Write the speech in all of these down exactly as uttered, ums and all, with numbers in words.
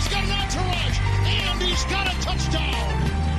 he's got an entourage, and he's got a touchdown.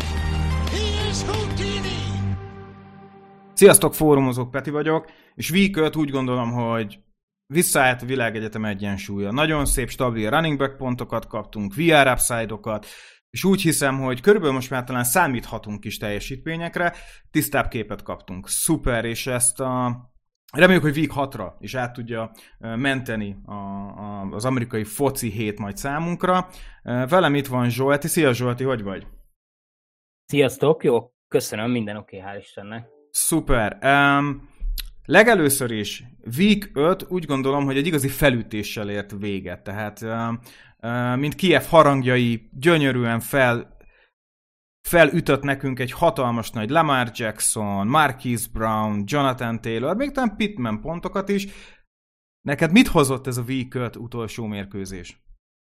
He is Houdini. Sziasztok, fórumozók, Peti vagyok, és week öt úgy gondolom, hogy visszaállt a világegyetem egyensúlya. Nagyon szép, stabil running back pontokat kaptunk, vé er upside-okat, és úgy hiszem, hogy körülbelül most már talán számíthatunk is teljesítményekre, tisztább képet kaptunk. Szuper, és ezt a... reméljük, hogy week hatra is át tudja menteni a, a, az amerikai foci hét majd számunkra. Velem itt van Zsolti. Szia Zsolti, hogy vagy? Sziasztok, jó, köszönöm, minden oké, hál' Istennek. Szuper. Um, legelőször is week öt úgy gondolom, hogy egy igazi felütéssel ért véget. Tehát uh, uh, mint Kiev harangjai gyönyörűen fel, felütött nekünk egy hatalmas nagy Lamar Jackson, Marquise Brown, Jonathan Taylor, még talán Pittman pontokat is. Neked mit hozott ez a week öt utolsó mérkőzés?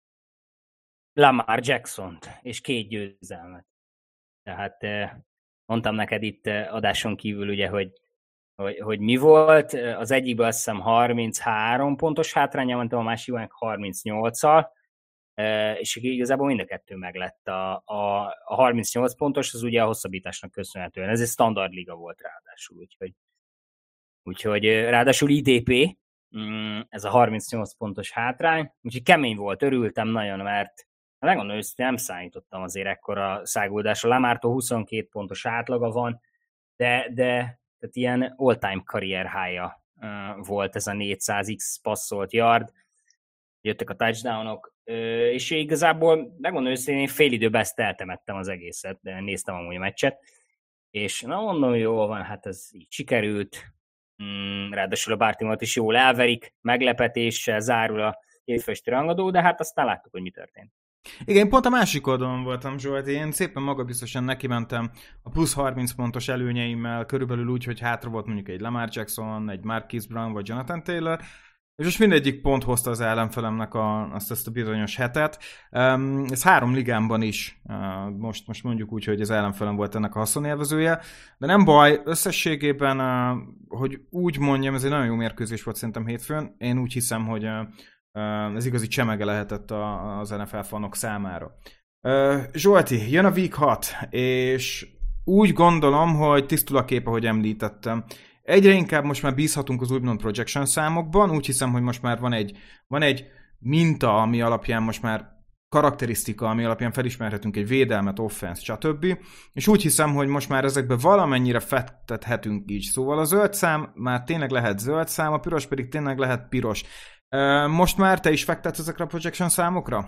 Lamar Jacksont és két győzelmet. Tehát mondtam neked itt adáson kívül, ugye, hogy, hogy, hogy mi volt. Az egyikben azt hiszem harminchárom pontos hátránya, mondtam, a másikban harmincnyolccal, és igazából mind a kettő meglett. A, a, a harmincnyolc pontos az ugye a hosszabbításnak köszönhetően. Ez egy standard liga volt ráadásul, úgyhogy, úgyhogy ráadásul i dé pé, ez a harmincnyolc pontos hátrány, úgyhogy kemény volt, örültem nagyon, mert megmondom őszintén, nem számítottam azért ekkora száguldásra. Lamártól huszonkét pontos átlaga van, de, de tehát ilyen all-time career high-ja uh, volt ez a négyszáz x passzolt yard. Jöttek a touchdownok, uh, és igazából megmondom őszintén, én fél időben ezt eltemettem az egészet, de néztem amúgy a meccset, és na mondom, jól van, hát ez így sikerült, mm, ráadásul a Baltimore-t is jól elverik, meglepetéssel zárul a hétfősti rangadó, de hát aztán láttuk, hogy mi történt. Igen, pont a másik oldalon voltam, Zsolt, én szépen magabiztosan nekimentem a plusz harminc pontos előnyeimmel, körülbelül úgy, hogy hátra volt mondjuk egy Lamar Jackson, egy Marquise Brown vagy Jonathan Taylor, és most mindegyik pont hozta az ellenfelemnek a, azt, azt a bizonyos hetet. Um, ez három ligámban is, uh, most, most mondjuk úgy, hogy az ellenfelem volt ennek a haszonélvezője, de nem baj, összességében, uh, hogy úgy mondjam, ez egy nagyon jó mérkőzés volt szerintem hétfőn, én úgy hiszem, hogy uh, ez igazi csemege lehetett az en ef el fanok számára. Zsolti, jön a week hat, és úgy gondolom, hogy tisztul a kép, ahogy említettem. Egyre inkább most már bízhatunk az úgymond projection számokban, úgy hiszem, hogy most már van egy, van egy minta, ami alapján most már karakterisztika, ami alapján felismerhetünk egy védelmet, offense, stb. És úgy hiszem, hogy most már ezekbe valamennyire fektethetünk így. Szóval a zöld szám már tényleg lehet zöld szám, a piros pedig tényleg lehet piros. Most már te is fektetsz ezekre a projection számokra?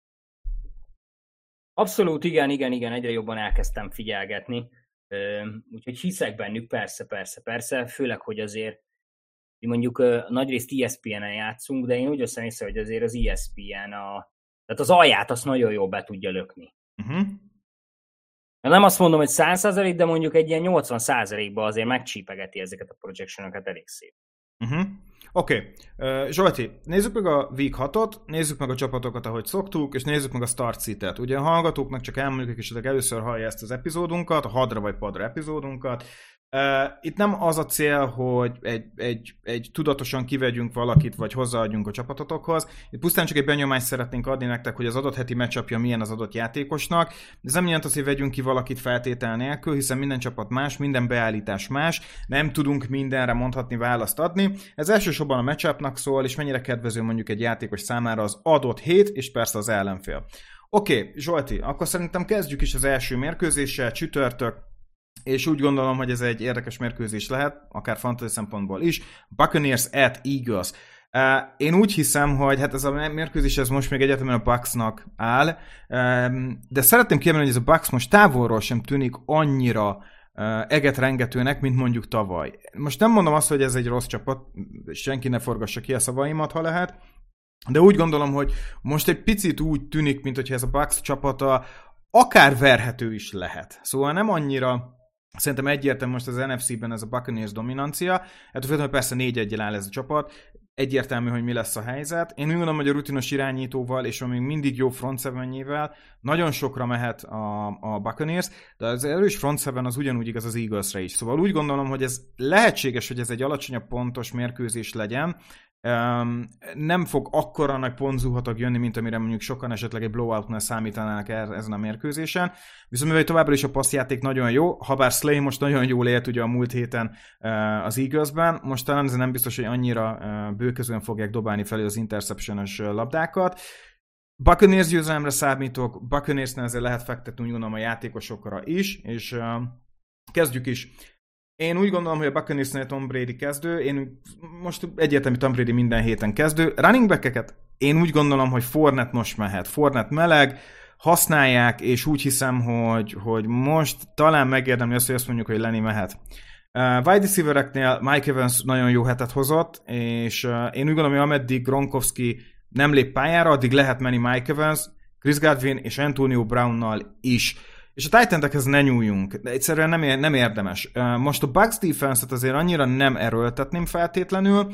Abszolút, igen, igen, igen, egyre jobban elkezdtem figyelgetni. Úgyhogy hiszek bennük, persze, persze, persze, főleg, hogy azért mondjuk nagyrészt i es pé en-en játszunk, de én úgy veszem észre, hogy azért az i es pé en a... tehát az alját azt nagyon jól be tudja lökni. Uh-huh. Nem azt mondom, hogy száz százalék, de mondjuk egy ilyen nyolcvan százalékban azért megcsípegeti ezeket a projectionokat elég szép. Uh-huh. Oké, okay. uh, Zsolti, nézzük meg a week hatot, nézzük meg a csapatokat, ahogy szoktuk, és nézzük meg a start seatet. Ugye a hallgatóknak csak elmondjuk, és először hallja ezt az epizódunkat, a hadra vagy padra epizódunkat. Uh, itt nem az a cél, hogy egy, egy, egy tudatosan kivegyünk valakit, vagy hozzáadjunk a csapatotokhoz. Itt pusztán csak egy benyomást szeretnénk adni nektek, hogy az adott heti matchupja milyen az adott játékosnak. Ez nem jelent az, hogy vegyünk ki valakit feltétel nélkül, hiszen minden csapat más, minden beállítás más, nem tudunk mindenre mondhatni, választ adni. Ez elsősorban a matchupnak szól, és mennyire kedvező mondjuk egy játékos számára az adott hét, és persze az ellenfél. Oké, okay, Zsolti, akkor szerintem kezdjük is az első mérkőzéssel, csütörtök, és úgy gondolom, hogy ez egy érdekes mérkőzés lehet, akár fantasy szempontból is. Buccaneers at Eagles. Uh, én úgy hiszem, hogy hát ez a mérkőzés ez most még egyetemen a Bucksnak áll, um, de szeretném kiemelni, hogy ez a Bucks most távolról sem tűnik annyira uh, egetrengetőnek, mint mondjuk tavaly. Most nem mondom azt, hogy ez egy rossz csapat, senki ne forgassa ki a szavaimat, ha lehet, de úgy gondolom, hogy most egy picit úgy tűnik, mint hogyha ez a Bucks csapata akár verhető is lehet. Szóval nem annyira. Szerintem egyértelmű most az en ef cé-ben ez a Buccaneers dominancia. Hát főleg persze négy egyel áll ez a csapat. Egyértelmű, hogy mi lesz a helyzet. Én úgy gondolom, hogy a rutinos irányítóval és a még mindig jó front sevenjével nagyon sokra mehet a, a Buccaneers, de az erős front seven az ugyanúgy igaz az Eaglesre is. Szóval úgy gondolom, hogy ez lehetséges, hogy ez egy alacsonyabb pontos mérkőzés legyen, Um, nem fog akkora nagy pontzuhatag jönni, mint amire mondjuk sokan esetleg egy blowoutnál számítanának ezen a mérkőzésen. Viszont mivel továbbra is a passzjáték nagyon jó, habár Slay most nagyon jól élt ugye a múlt héten uh, az Eaglesben, most talán ez nem biztos, hogy annyira uh, bőkezően fogják dobálni felé az interception-ös labdákat. Buccaneers győzelemre számítok, Buccaneersnél ezért lehet fektetni úgy gondolom a játékosokra is, és uh, kezdjük is. Én úgy gondolom, hogy a Buccaneersnél Tom Brady kezdő, én most egyértelmű Tom Brady minden héten kezdő. Running back-eket én úgy gondolom, hogy Fournette most mehet. Fournette meleg, használják, és úgy hiszem, hogy, hogy most talán megérdemli azt, hogy azt mondjuk, hogy Lenny mehet. Uh, wide receivereknél Mike Evans nagyon jó hetet hozott, és uh, én úgy gondolom, hogy ameddig Gronkowski nem lép pályára, addig lehet menni Mike Evans, Chris Godwin és Antonio Brownnal is. És a Titanekhez ne nyúljunk, de egyszerűen nem, ér, nem érdemes. Most a Bucs defense-et azért annyira nem erőltetném feltétlenül,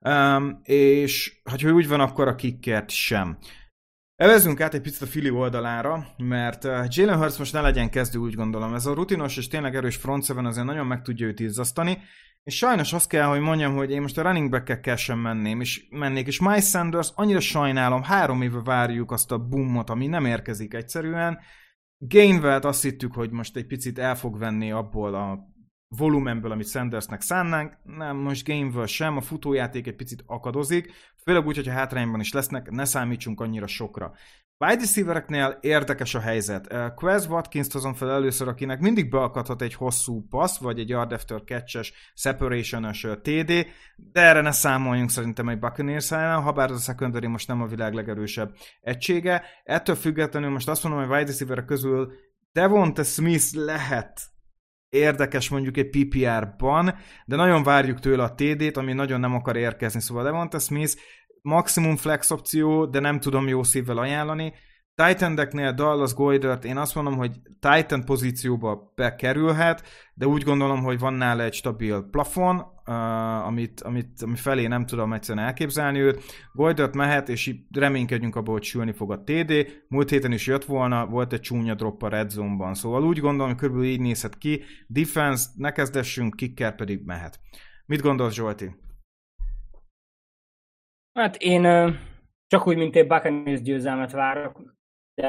és ha úgy van, akkor a kickert sem. Evezzünk át egy picit a Philly oldalára, mert Jalen Hurts most ne legyen kezdő, úgy gondolom. Ez a rutinos és tényleg erős front seven azért nagyon meg tudja őt izzasztani, és sajnos azt kell, hogy mondjam, hogy én most a running back-ekkel sem menném, és mennék, és Miles Sanders, annyira sajnálom, három éve várjuk azt a boomot, ami nem érkezik egyszerűen. Gainwell-t azt hittük, hogy most egy picit el fog venni abból a volumenből, amit Sandersnek szánnánk. Nem, most Gainwell sem, a futójáték egy picit akadozik, főleg úgy, hogyha hátrányban is lesznek, ne számítsunk annyira sokra. Wide receivereknél érdekes a helyzet. Quez Watkins-t hozom fel először, akinek mindig beakadhat egy hosszú passz, vagy egy yard after catch-es, separation-ös té dé, de erre ne számoljunk szerintem egy Buccaneers ellen, habár az a secondary most nem a világ legerősebb egysége. Ettől függetlenül most azt mondom, hogy wide receiverek közül Devonta Smith lehet érdekes mondjuk egy pé pé er-ban, de nagyon várjuk tőle a té dét, ami nagyon nem akar érkezni, szóval Devonta Smith maximum flex opció, de nem tudom jó szívvel ajánlani. Titan-eknél Dallas Goedert, én azt mondom, hogy Titan pozícióba bekerülhet, de úgy gondolom, hogy van nála egy stabil plafon, uh, amit, amit, ami felé nem tudom egyszerűen elképzelni őt. Goedert mehet, és így reménykedjünk abban, hogy sülni fog a té dé. Múlt héten is jött volna, volt egy csúnya drop a red zone-ban. Szóval úgy gondolom, hogy körülbelül így nézhet ki. Defense, ne kezdessünk, kicker pedig mehet. Mit gondolsz, Zsolti? Hát én csak úgy, mint egy Buccaneers győzelmet várok, de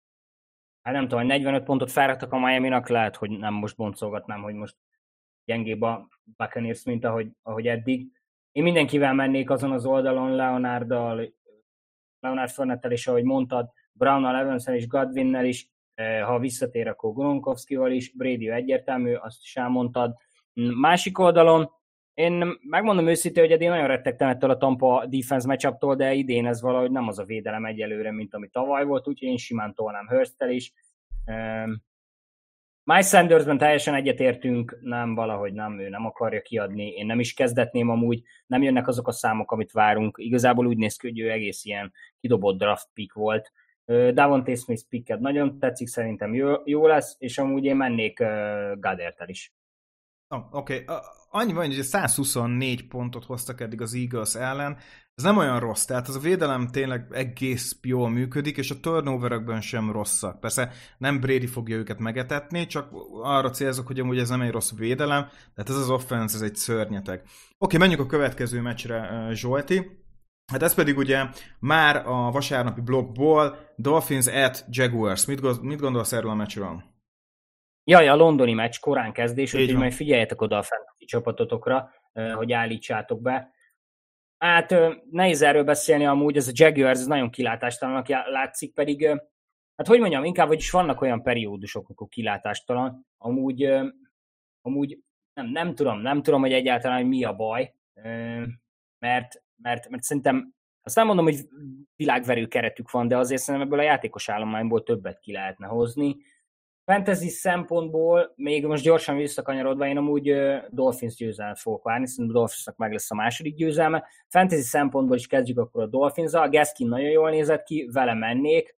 hát nem tudom, negyvenöt pontot felraktak a Miami-nak, lehet, hogy nem most boncolgatnám, hogy most gyengébb a Buccaneers, mint ahogy, ahogy eddig. Én mindenkivel mennék azon az oldalon, Leonarddal, Leonard Fournette-tel is, ahogy mondtad, Brownnal, Evanssel és Godwinnel is, ha visszatér, akkor Gronkowskival is, Brady egyértelmű, azt is elmondtad. Másik oldalon, én megmondom őszintén, hogy eddig nagyon rettegtem ettől a Tampa defense matchuptól, de idén ez valahogy nem az a védelem egyelőre, mint ami tavaly volt, úgyhogy én simán tolnám Hurst-tel is. Um, Miles Sandersben teljesen egyetértünk, nem, valahogy nem, ő nem akarja kiadni, én nem is kezdetném amúgy, nem jönnek azok a számok, amit várunk, igazából úgy néz ki, hogy ő egész ilyen kidobott draft pick volt. Uh, Davante Smith picket nagyon tetszik, szerintem jó, jó lesz, és amúgy én mennék uh, Goedert-tel is. Oh, Oké, okay. Annyi van, hogy százhuszonnégy pontot hoztak eddig az Eagles ellen, ez nem olyan rossz, tehát az a védelem tényleg egész jól működik, és a turnoverekben sem rosszak. Persze nem Brady fogja őket megetetni, csak arra célzok, hogy amúgy ez nem egy rossz védelem, tehát ez az offense, ez egy szörnyeteg. Oké, okay, menjünk a következő meccsre, Zsolti. Hát ez pedig ugye már a vasárnapi blokkból Dolphins at Jaguars. Mit, mit gondolsz erről a meccsről? Jaj, a londoni meccs korán kezdés, úgyhogy majd figyeljetek oda a fantasy csapatotokra, hogy állítsátok be. Hát nehéz erről beszélni amúgy, ez a Jaguars ez nagyon kilátástalannak látszik, pedig, hát hogy mondjam, inkább, vagyis vannak olyan periódusok, amikor kilátástalan, amúgy, amúgy nem, nem tudom, nem tudom, hogy egyáltalán hogy mi a baj, mert, mert, mert szerintem, azt nem mondom, hogy világverő keretük van, de azért szerintem ebből a játékos állományból többet ki lehetne hozni. Fantasy szempontból, még most gyorsan visszakanyarodva, én amúgy uh, Dolphins győzelmet fogok várni, szerintem a Dolphinsnak meg lesz a második győzelme. Fantasy szempontból is kezdjük akkor a Dolphins-zal. Gaskin nagyon jól nézett ki, vele mennék.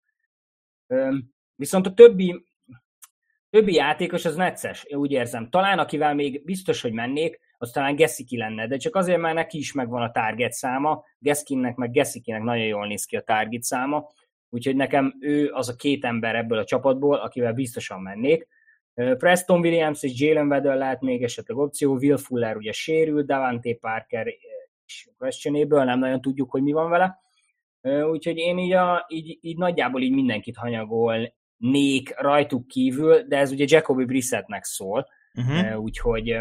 Um, viszont a többi, többi játékos az necces, én úgy érzem. Talán akivel még biztos, hogy mennék, az talán Gesicki lenne, de csak azért, mert neki is megvan a target száma, Gaskinnek meg Gesickinek nagyon jól néz ki a target száma, úgyhogy nekem ő az a két ember ebből a csapatból, akivel biztosan mennék. Preston Williams és Jalen Waddell lehet még esetleg opció, Will Fuller ugye sérült, Davante Parker questionable, nem nagyon tudjuk, hogy mi van vele. Úgyhogy én így, a, így, így nagyjából így mindenkit hanyagolnék rajtuk kívül, de ez ugye Jacoby Brissettnek szól, uh-huh. úgyhogy,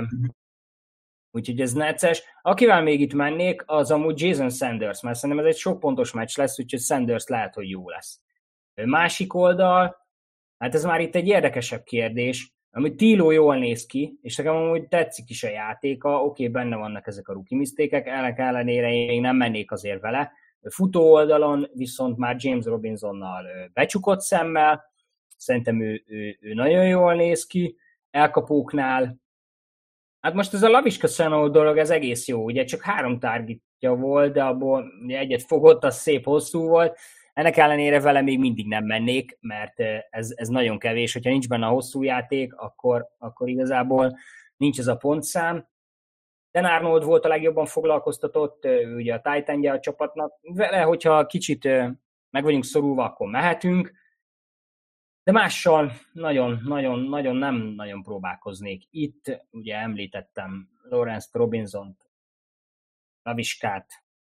úgyhogy ez necces. Akivel még itt mennék, az amúgy Jason Sanders, mert szerintem ez egy sok pontos meccs lesz, úgyhogy Sanders lehet, hogy jó lesz. Másik oldal, hát ez már itt egy érdekesebb kérdés, amit Tilo jól néz ki, és nekem amúgy tetszik is a játéka, oké, okay, benne vannak ezek a rookie misztékek, ennek ellenére én nem mennék azért vele. Futó oldalon viszont már James Robinsonnal becsukott szemmel, szerintem ő, ő, ő nagyon jól néz ki, elkapóknál. Hát most ez a Laviska Shenault dolog, ez egész jó, ugye csak három targetja volt, de abból egyet fogott, az szép hosszú volt. Ennek ellenére vele még mindig nem mennék, mert ez, ez nagyon kevés. Hogyha nincs benne a hosszú játék, akkor, akkor igazából nincs ez a pontszám. Dan Arnold volt a legjobban foglalkoztatott, ugye a Titan-je a csapatnak. Vele, hogyha kicsit meg vagyunk szorulva, akkor mehetünk. De mással nagyon, nagyon, nagyon nem nagyon próbálkoznék. Itt ugye említettem Lawrence Robinsont, Laviskát,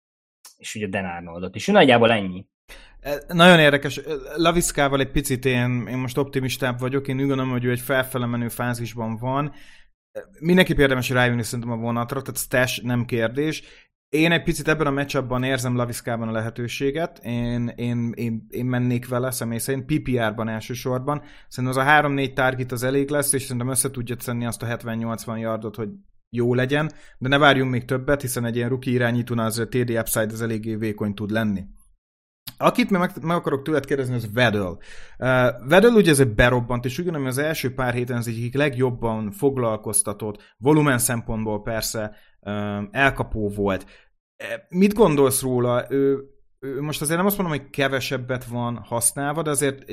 és ugye Dan Arnoldot is. Nagyjából ennyi. Nagyon érdekes. Laviskával egy picit én, én most optimistább vagyok. Én úgy gondolom, hogy ő egy felfele menő fázisban van. Mindenképp érdemes rájönni szerintem a vonatra, tehát stash nem kérdés. Én egy picit ebben a matchupban érzem Laviskában a lehetőséget. Én, én, én, én mennék vele személy szerint, pé pé er-ban elsősorban. Szerintem az a három-négy target az elég lesz, és szerintem össze tudja szedni azt a hetven-nyolcvan yardot, hogy jó legyen, de ne várjunk még többet, hiszen egy ilyen rookie irányítónál az a té dé upside az eléggé vékony tud lenni. Akit meg, meg akarok tőled kérdezni, az Weddle. Uh, Weddle ugye ez egy berobbant, és úgy gondolom, hogy az első pár héten az egyik legjobban foglalkoztatott, volumen szempontból persze uh, elkapó volt. Uh, mit gondolsz róla? Ő, ő most azért nem azt mondom, hogy kevesebbet van használva, de azért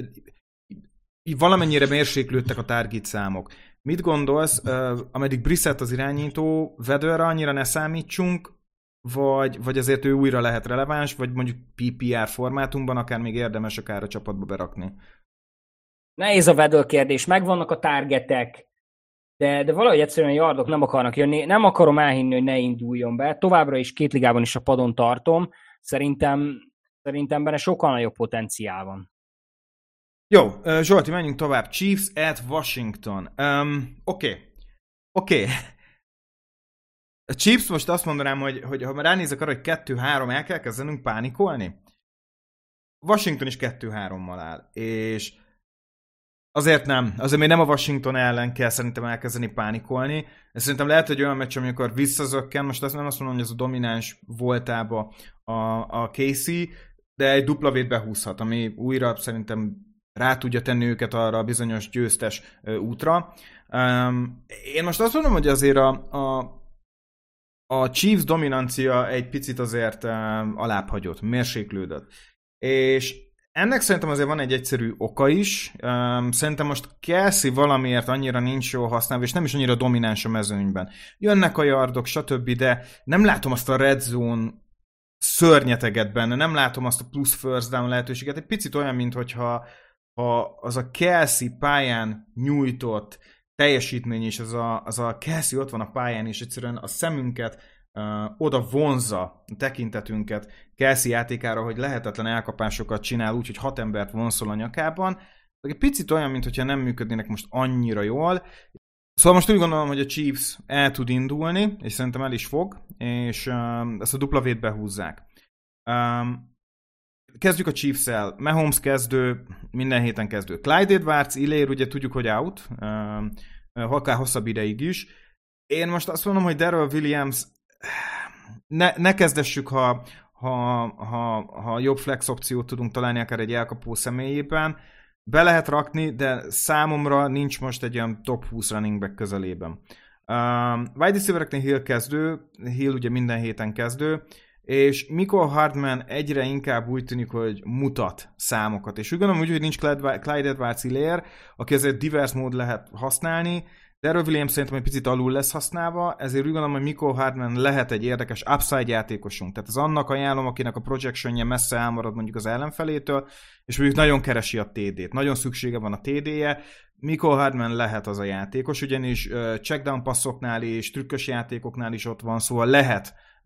így valamennyire mérséklődtek a target számok. Mit gondolsz, uh, ameddig Brissett az irányító, Weddle-re annyira ne számítsunk, Vagy, vagy azért ő újra lehet releváns, vagy mondjuk pé pé er formátumban akár még érdemes akár a csapatba berakni? Nehéz a Weddle kérdés, megvannak a targetek, de, de valahogy egyszerűen a yardok nem akarnak jönni. Nem akarom elhinni, hogy ne induljon be. Továbbra is két ligában is a padon tartom. Szerintem, szerintem benne sokkal nagyobb potenciál van. Jó, Zsolti, menjünk tovább. Chiefs at Washington. Um, Oké. Okay. Oké. Okay. A Chiefs most azt mondanám, hogy, hogy ha ránézek arra, hogy kettő-három el kell kezdenünk pánikolni. Washington is kettő-hárommal áll, és azért nem. Azért még nem a Washington ellen kell szerintem elkezdeni pánikolni. Ez szerintem lehet, hogy olyan meccs, amikor visszazökken, most azt nem azt mondom, hogy ez a domináns voltába a, a Casey, de egy duplavét behúzhat, ami újra szerintem rá tudja tenni őket arra a bizonyos győztes útra. Um, én most azt mondom, hogy azért a, a A Chiefs dominancia egy picit azért um, alább hagyott, mérséklődött. És ennek szerintem azért van egy egyszerű oka is. Um, szerintem most Kelsey valamiért annyira nincs jól használva, és nem is annyira domináns a mezőnyben. Jönnek a yardok, stb., de nem látom azt a red zone szörnyeteget benne, nem látom azt a plusz first down lehetőséget. Egy picit olyan, mintha ha az a Kelsey pályán nyújtott teljesítmény is, az a, az a Kelsey ott van a pályán, és egyszerűen a szemünket uh, oda vonzza, a tekintetünket Kelsey játékára, hogy lehetetlen elkapásokat csinál úgy, hogy hat embert vonszol a nyakában. Egy picit olyan, mintha nem működnének most annyira jól. Szóval most úgy gondolom, hogy a Chiefs el tud indulni, és szerintem el is fog, és um, ezt a duplavét behúzzák. Um, Kezdjük a Chiefs-el. Mahomes kezdő, minden héten kezdő. Clyde Edwards-Helaire, ugye tudjuk, hogy out, uh, akár hosszabb ideig is. Én most azt mondom, hogy Darrell Williams, ne, ne kezdessük, ha, ha, ha, ha jobb flex opciót tudunk találni akár egy elkapó személyében. Be lehet rakni, de számomra nincs most egy olyan top húsz running back közelében. Uh, wide receivereknél Hill kezdő, Hill ugye minden héten kezdő, és Mecole Hardman egyre inkább úgy tűnik, hogy mutat számokat. És úgy gondolom úgy, hogy nincs Clyde Edwards-Helaire, aki azért divers mód lehet használni, de Darrell Williams szerintem egy picit alul lesz használva, ezért úgy gondolom, hogy Mecole Hardman lehet egy érdekes upside játékosunk. Tehát az annak ajánlom, akinek a projectionje messze elmarad mondjuk az ellenfelétől, és mondjuk nagyon keresi a té dét. Nagyon szüksége van a té déje. Mecole Hardman lehet az a játékos, ugyanis uh, checkdown passzoknál és trükkös játékoknál is ott van, szóval lehet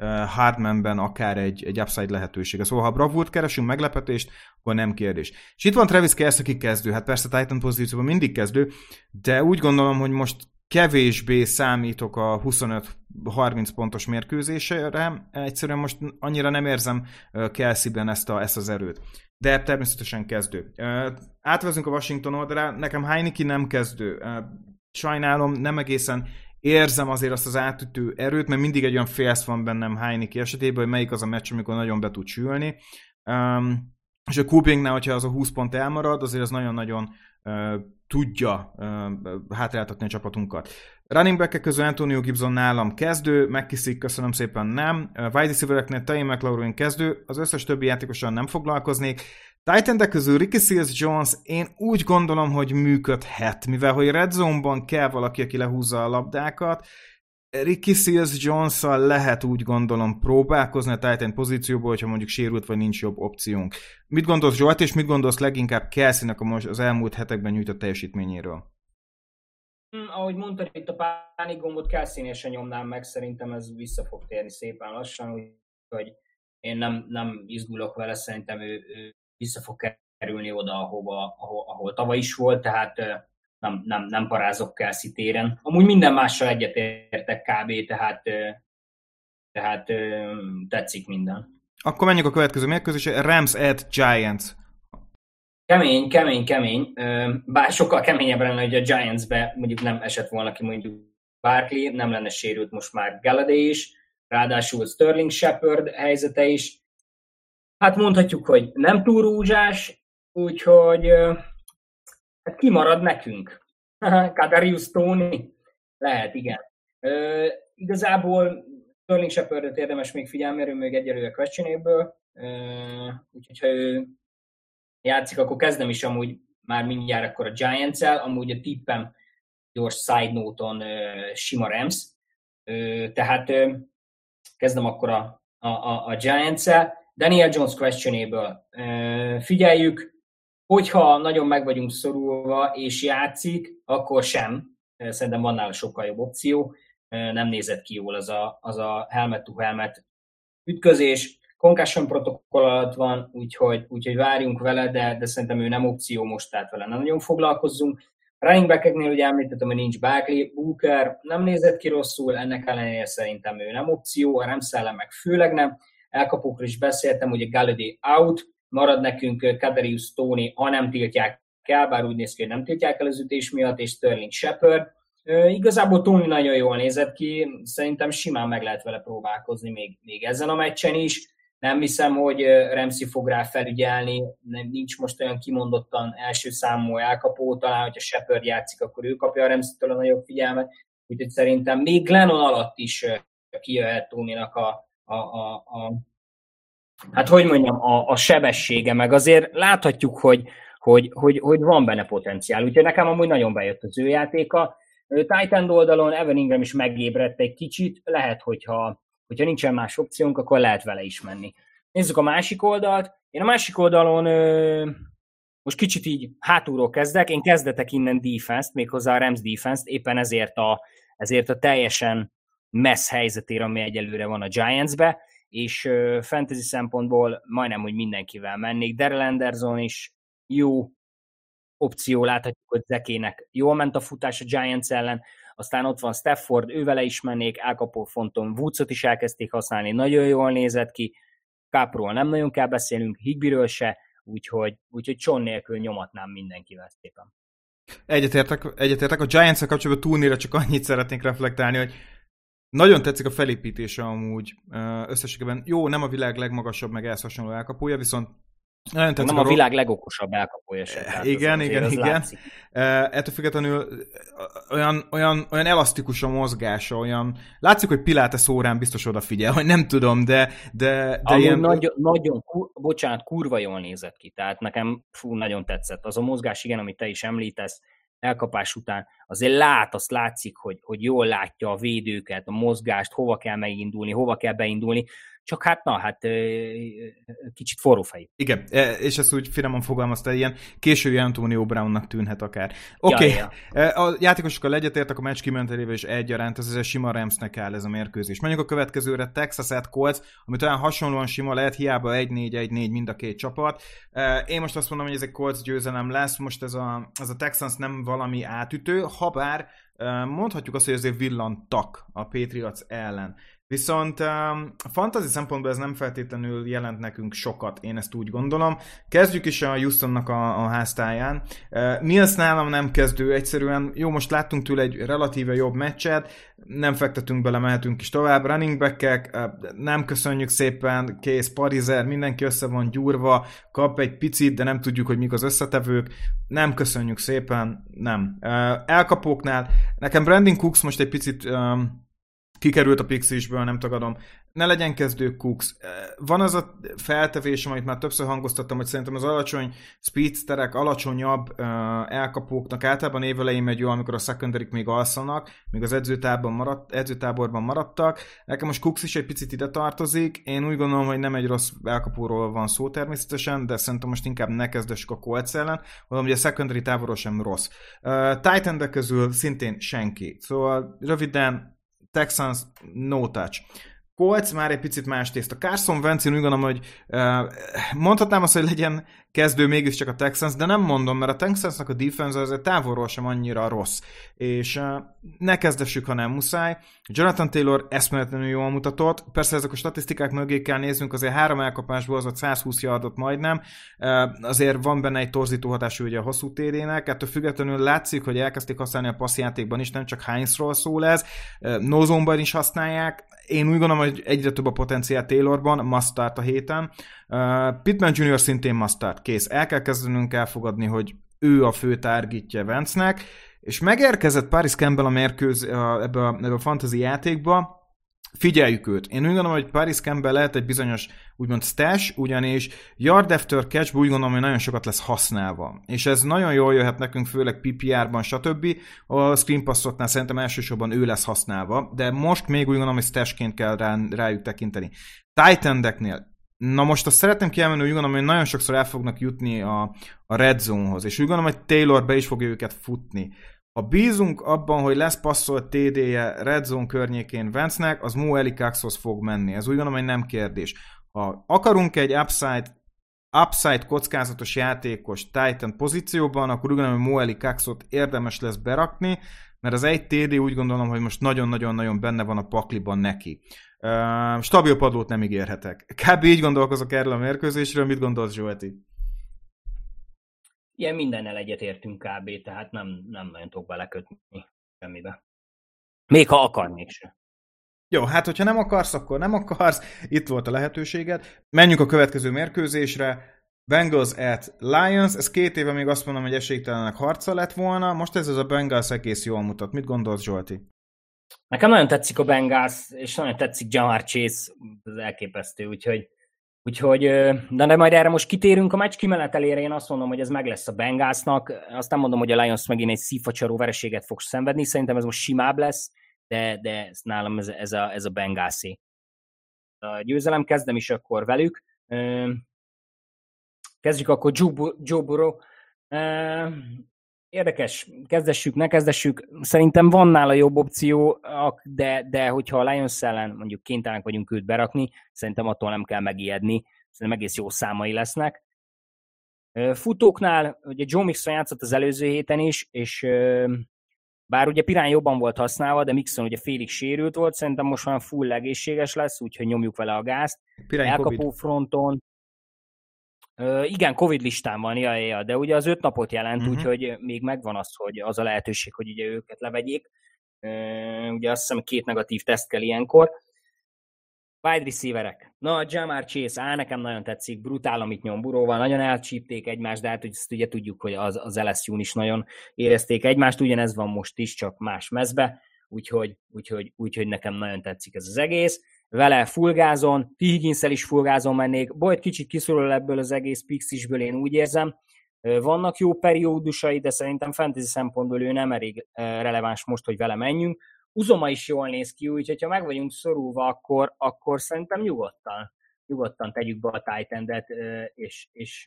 Hardmanben akár egy, egy upside lehetősége. Szóval ha bravúrt keresünk, meglepetést, akkor nem kérdés. És itt van Travis Kelce, aki kezdő. Hát persze Titan pozícióban mindig kezdő, de úgy gondolom, hogy most kevésbé számítok a huszonöt-harminc pontos mérkőzésre. Egyszerűen most annyira nem érzem Kelce-ben ezt, a, ezt az erőt. De természetesen kezdő. Átvezünk a Washington oldalra, nekem Heinicke nem kezdő. Sajnálom, nem egészen érzem azért azt az átütő erőt, mert mindig egy olyan félsz van bennem Heinicke esetében, hogy melyik az a meccs, amikor nagyon be tud sülni. Um, és a Kubingnál, hogyha az a húsz pont elmarad, azért az nagyon-nagyon uh, tudja uh, hátráltatni a csapatunkat. Running back-ek közül Antonio Gibson nálam kezdő, McKissick köszönöm szépen nem, uh, wide receivereknél Tay McLaurin kezdő, az összes többi játékosan nem foglalkoznék. Titan-ek közül Ricky Seals-Jones én úgy gondolom, hogy működhet, mivel hogy red zone-ban kell valaki, aki lehúzza a labdákat. Ricky Seals-Jones-szal lehet úgy gondolom próbálkozni a Titan pozícióból, hogyha mondjuk sérült vagy nincs jobb opciónk. Mit gondolsz Zsolt, és mit gondolsz leginkább Kelce-nek az elmúlt hetekben nyújtott teljesítményéről? Hmm, ahogy mondtad, itt a pánik gombot Kelce-nél sem nyomnám meg, szerintem ez vissza fog térni szépen lassan, hogy én nem, nem izgulok vele, szerintem ő, ő vissza fog kerülni oda, ahova, ahol, ahol tavaly is volt, tehát nem, nem, nem parázok Kelce téren. Amúgy minden mással egyetértek kb, tehát, tehát tetszik minden. Akkor menjünk a következő mérkőzésre, Rams at Giants. Kemény, kemény, kemény. Bár sokkal keményebb lenne, hogy a Giantsbe mondjuk nem esett volna ki mondjuk Barkley, nem lenne sérült most már Galladay is, ráadásul Sterling Shepard helyzete is. Hát mondhatjuk, hogy nem túl rúzsás, úgyhogy hát kimarad nekünk. Kadarius Toney? Lehet, igen. Uh, igazából Sterling Shepardot érdemes még figyelni, ő még egyelőre questionable, uh, úgyhogy ha ő játszik, akkor kezdem is amúgy már mindjárt akkor a Giants-el, amúgy a tippem gyors side note-on uh, sima Rams, uh, tehát uh, kezdem akkor a, a, a, a Giants-el. Daniel Jones questionable. Uh, figyeljük, hogyha nagyon meg vagyunk szorulva és játszik, akkor sem. Uh, szerintem van nála sokkal jobb opció. Uh, nem nézett ki jól az a, az a helmet-to-helmet ütközés. Concussion protokoll alatt van, úgyhogy, úgyhogy várjunk vele, de, de szerintem ő nem opció most, tehát vele nem nagyon foglalkozzunk. Running back-eknél ugye említettem, hogy nincs Barkley, Booker nem nézett ki rosszul, ennek ellenére szerintem ő nem opció, a Rams ellen meg főleg nem. Elkapókról is beszéltem, hogy a Galladay out, marad nekünk Kadarius Toney, ha nem tiltják el, bár úgy néz ki, hogy nem tiltják el az ütés miatt, és Sterling Shepard. E, igazából Toney nagyon jól nézett ki, szerintem simán meg lehet vele próbálkozni még, még ezen a meccsen is. Nem hiszem, hogy Ramsey fog rá felügyelni, nem, nincs most olyan kimondottan első számú elkapó, talán, hogyha Shepard játszik, akkor ő kapja a Ramsey-től a nagyobb figyelmet, úgyhogy szerintem még Glennon alatt is kijöhet Toneynak a, a, a, a hát hogy mondjam, a, a sebessége, meg azért láthatjuk, hogy, hogy, hogy, hogy van benne potenciál, úgyhogy nekem amúgy nagyon bejött az ő játéka. Titan oldalon Evan Ingram is megébredt egy kicsit, lehet, hogyha hogyha nincsen más opciónk, akkor lehet vele is menni. Nézzük a másik oldalt. Én a másik oldalon ö, most kicsit így hátulról kezdek. Én kezdetek innen defense-t, méghozzá a Rams defense-t, éppen ezért a, ezért a teljesen messz helyzetére, ami egyelőre van a Giants-be, és ö, fantasy szempontból majdnem, hogy mindenkivel mennék. Darrell Anderson is jó opció, láthatjuk, hogy Zekének jól ment a futás a Giants ellen, aztán ott van Stafford, ővele is mennék, elkapó fonton Woodsot is elkezdték használni, nagyon jól nézett ki, Cupról nem nagyon kell beszélnünk, Higbyről se, úgyhogy, úgyhogy John nélkül nyomatnám mindenkivel szépen. Egyetértek, egyetértek. A Giants-el kapcsolatban túlnéra csak annyit szeretnék reflektálni, hogy nagyon tetszik a felépítése amúgy összességében. Jó, nem a világ legmagasabb, meg ehhez hasonló elkapója, viszont nagyon tetszik nem a, a világ legokosabb elkapója se. Igen, igen, igen. Ettől függetlenül olyan, olyan, olyan elasztikus a mozgása, olyan... Látszik, hogy Pilates órán biztos odafigyel, hogy nem tudom, de... de, de ilyen... nagyon, nagyon kur, bocsánat, kurva jól nézett ki, tehát nekem fú, nagyon tetszett. Az a mozgás, igen, amit te is említesz, elkapás után, azért lát, azt látszik, hogy, hogy jól látja a védőket, a mozgást, hova kell megindulni, hova kell beindulni. csak hát na, hát kicsit forrófejű. Igen, és ezt úgy finoman fogalmazta, ilyen késői Antonio Brownnak tűnhet akár. Oké, okay. ja, ja. A játékosokkal egyetértek a meccs kimenetelével és egyaránt, ez egy sima Ramsnek áll ez a mérkőzés. Menjünk a következőre, Texas at Colts, amit olyan hasonlóan sima lehet, hiába egy négy egy négy mind a két csapat. Én most azt mondom, hogy ez egy Colts győzelem lesz, most ez a, ez a Texans nem valami átütő, habár mondhatjuk azt, hogy azért villantak a Patriots ellen. Viszont a fantasy szempontból ez nem feltétlenül jelent nekünk sokat, én ezt úgy gondolom. Kezdjük is a Houstonnak a, a háztáján. Mills nálam nem kezdő, egyszerűen jó, most láttunk tőle egy relatíve jobb meccset, nem fektetünk bele, mehetünk is tovább. Running back-ek, nem köszönjük szépen, kész, parizer, mindenki össze van gyúrva, kap egy picit, de nem tudjuk, hogy mik az összetevők. Nem köszönjük szépen, nem. Elkapóknál, nekem Brandon Cooks most egy picit... kikerült a Pixisből, nem tagadom. Ne legyen kezdő Cooks. Van az a feltevésem, amit már többször hangoztattam, hogy szerintem az alacsony speedsterek, alacsonyabb uh, elkapóknak általában évelején megy jó, amikor a secondaryk még alszanak, még az edzőtáborban, maradt, edzőtáborban maradtak. Nekem most Cooks is egy picit ide tartozik. Én úgy gondolom, hogy nem egy rossz elkapóról van szó természetesen, de szerintem most inkább ne kezdessük a Colts ellen, mondom, hogy a secondary táborról sem rossz. Uh, Titan közül szintén senki. Szóval röviden Texans, no touch. Colts már egy picit más tészta. Carson Wentz, én úgy gondolom, hogy uh, mondhatnám azt, hogy legyen kezdő mégiscsak a Texans, de nem mondom, mert a Texansnak a defense azért távolról sem annyira rossz. És uh, ne kezdessük, ha nem muszáj. Jonathan Taylor eszméletlenül jól mutatott. Persze ezek a statisztikák mögé kell néznünk, azért három elkapásból az ott százhúsz yardot majdnem. Uh, azért van benne egy torzító hatású ugye a hosszú té dé-nek. Ettől függetlenül látszik, hogy elkezdték használni a passzjátékban is, nem csak Heinzról szól ez. Uh, no zone-ban is használják. Én úgy gondolom, hogy egyre több a potenciál Taylorban, must start a héten. Uh, Pittman junior szintén must start, kész. El kell kezdenünk elfogadni, hogy ő a fő targetje Wentznek, és megérkezett Paris Campbell a mérkőz ebbe a, ebbe a fantasy játékba. Figyeljük őt. Én úgy gondolom, hogy Paris Campbell lehet egy bizonyos úgymond stash, ugyanis yard after catch úgy gondolom, hogy nagyon sokat lesz használva. És ez nagyon jól jöhet nekünk, főleg pé pé er-ban, stb. A screen passoknál szerintem elsősorban ő lesz használva, de most még úgy gondolom, hogy stashként kell rá, rájuk tekinteni. Tight endeknél. Na most azt szeretném kiemelni, hogy úgy gondolom, hogy nagyon sokszor el fognak jutni a, a red zone-hoz, és úgy gondolom, hogy Taylor be is fogja őket futni. Ha bízunk abban, hogy lesz passzolt té dé-je red zone környékén Wentznek, az Mo Alie-Coxhoz fog menni. Ez úgy gondolom, hogy nem kérdés. Ha akarunk egy upside, upside kockázatos játékos Titan pozícióban, akkor úgy gondolom, hogy Mo Alie-Coxot érdemes lesz berakni, mert az egy té dé úgy gondolom, hogy most nagyon-nagyon-nagyon benne van a pakliban neki. Uh, stabil padlót nem ígérhetek. Kb. Így gondolkozok erről a mérkőzésről. Mit gondolsz, Zsolti? Ilyen mindennel egyetértünk kb. Tehát nem, nem nagyon tudok belekötni semmibe. Még ha akarnék se. Jó, hát hogyha nem akarsz, akkor nem akarsz. Itt volt a lehetőséged. Menjünk a következő mérkőzésre. Bengals at Lions. Ez két éve még azt mondom, hogy esélytelenek harca lett volna. Most ez az a Bengals egész jól mutat. Mit gondolsz, Zsolti? Nekem nagyon tetszik a Bengals, és nagyon tetszik Jamar Chase, ez elképesztő, úgyhogy, úgyhogy de, de majd erre most kitérünk a meccs kimenetelére, én azt mondom, hogy ez meg lesz a Bengalsnak, azt nem mondom, hogy a Lions megint egy szívfacsaró vereséget fog szenvedni, szerintem ez most simább lesz, de, de nálam ez, ez a, ez a Bengalsé. A győzelem, kezdem is akkor velük. Kezdjük akkor Joe, Joe Burrow. Érdekes, kezdessük, ne kezdessük. Szerintem van nála jobb opció, de, de hogyha a Lions ellen mondjuk kénytelenek vagyunk őt berakni, szerintem attól nem kell megijedni. Szerintem egész jó számai lesznek. Futóknál, ugye Joe Mixon játszott az előző héten is, és bár ugye Pirán jobban volt használva, de Mixon ugye félig sérült volt, szerintem most már full egészséges lesz, úgyhogy nyomjuk vele a gázt. Pirány elkapó COVID. Fronton. Uh, igen, Covid listán van, ja, ja, de ugye az öt napot jelent, uh-huh. úgyhogy még megvan az, hogy az a lehetőség, hogy ugye őket levegyék. Uh, ugye azt hiszem két negatív teszt kell ilyenkor. Wide receiverek. Na, Jamar Chase, á, nekem nagyon tetszik, brutál, amit nyom Burrowval, nagyon elcsípték egymást, de hát ezt ugye tudjuk, hogy az, az el es u-n is nagyon érezték egymást, ugyanez van most is, csak más mezbe, úgyhogy, úgyhogy, úgyhogy nekem nagyon tetszik ez az egész. Vele fullgázon, T. Higginszel is fullgázon mennék, Boyd kicsit kiszorul ebből az egész Pixisből, én úgy érzem. Vannak jó periódusai, de szerintem fantasy szempontból ő nem elég releváns most, hogy vele menjünk, Uzoma is jól néz ki, úgyhogy ha meg vagyunk szorulva, akkor, akkor szerintem nyugodtan, nyugodtan tegyük be a tight endet, és, és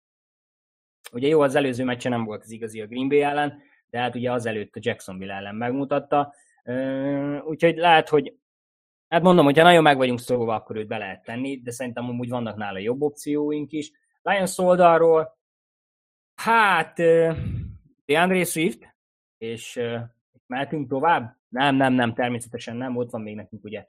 ugye jó, az előző meccse nem volt az igazi a Green Bay ellen, de hát ugye azelőtt a Jacksonville ellen megmutatta, úgyhogy lehet, hogy hát mondom, hogyha nagyon meg vagyunk szorulva, akkor őt be lehet tenni, de szerintem amúgy vannak nála jobb opcióink is. Lions oldalról, hát DeAndre Swift, és mehetünk tovább? Nem, nem, nem, természetesen nem, ott van még nekünk ugye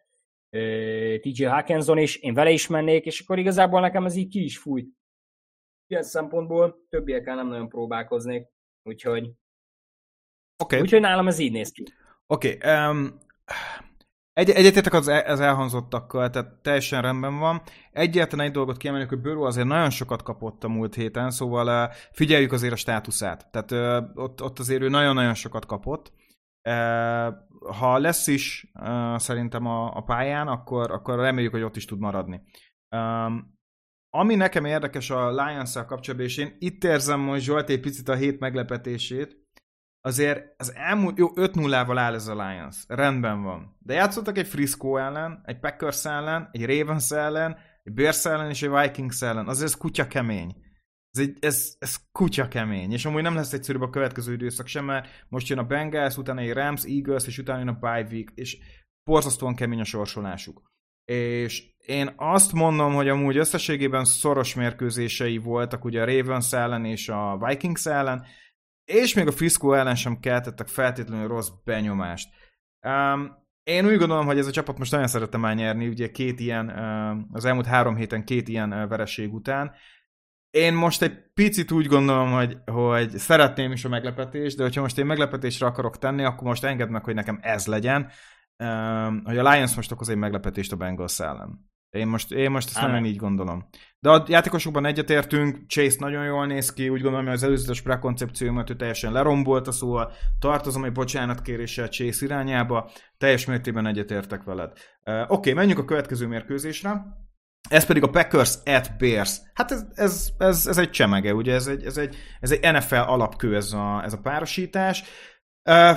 té jé Hawkinson is, én vele is mennék, és akkor igazából nekem ez így ki is fújt. Ilyen szempontból többiekkel nem nagyon próbálkoznék, úgyhogy okay. úgyhogy nálam ez így néz ki. Oké, okay, um, egy, egyetértek az, az elhangzottakkal, tehát teljesen rendben van. Egyetlen egy dolgot kiemelni, hogy Burrow azért nagyon sokat kapott a múlt héten, szóval uh, figyeljük azért a státuszát. Tehát uh, ott, ott azért ő nagyon-nagyon sokat kapott. Uh, ha lesz is uh, szerintem a, a pályán, akkor, akkor reméljük, hogy ott is tud maradni. Um, ami nekem érdekes a Lions-szel kapcsolatban, és én itt érzem most Zsolt egy picit a hét meglepetését, azért az elmúlt, jó, öt nullával áll ez a Lions, rendben van. De játszottak egy Frisco ellen, egy Packers ellen, egy Ravens ellen, egy Bears ellen és egy Vikings ellen. Azért ez kutya kemény. Ez, egy, ez, ez kutya kemény. És amúgy nem lesz egyszerűbb a következő időszak sem, mert most jön a Bengals, utána egy Rams, Eagles, és utána jön a bye week, és borzasztóan kemény a sorsolásuk. És én azt mondom, hogy amúgy összességében szoros mérkőzései voltak ugye a Ravens ellen és a Vikings ellen, és még a Frisco ellen sem keltettek feltétlenül rossz benyomást. Um, én úgy gondolom, hogy ez a csapat most nagyon szeretne már nyerni, ugye két ilyen, uh, az elmúlt három héten két ilyen uh, vereség után. Én most egy picit úgy gondolom, hogy, hogy szeretném is a meglepetést, de hogyha most én meglepetésre akarok tenni, akkor most engedd meg, hogy nekem ez legyen, um, hogy a Lions most okoz egy meglepetést a Bengals ellen. Én most, én most ezt Amen. nagyon így gondolom. De a játékosokban egyetértünk, Chase nagyon jól néz ki, úgy gondolom, hogy az előzetes prekoncepciómat ő teljesen lerombolta, szóval tartozom egy bocsánatkéréssel Chase irányába, teljes mértékben egyetértek veled. Uh, Oké, okay, menjünk a következő mérkőzésre. Ez pedig a Packers at Bears. Hát ez, ez, ez, ez egy csemege, ugye ez egy, ez egy, ez egy en ef el alapkő ez a, ez a párosítás. Uh,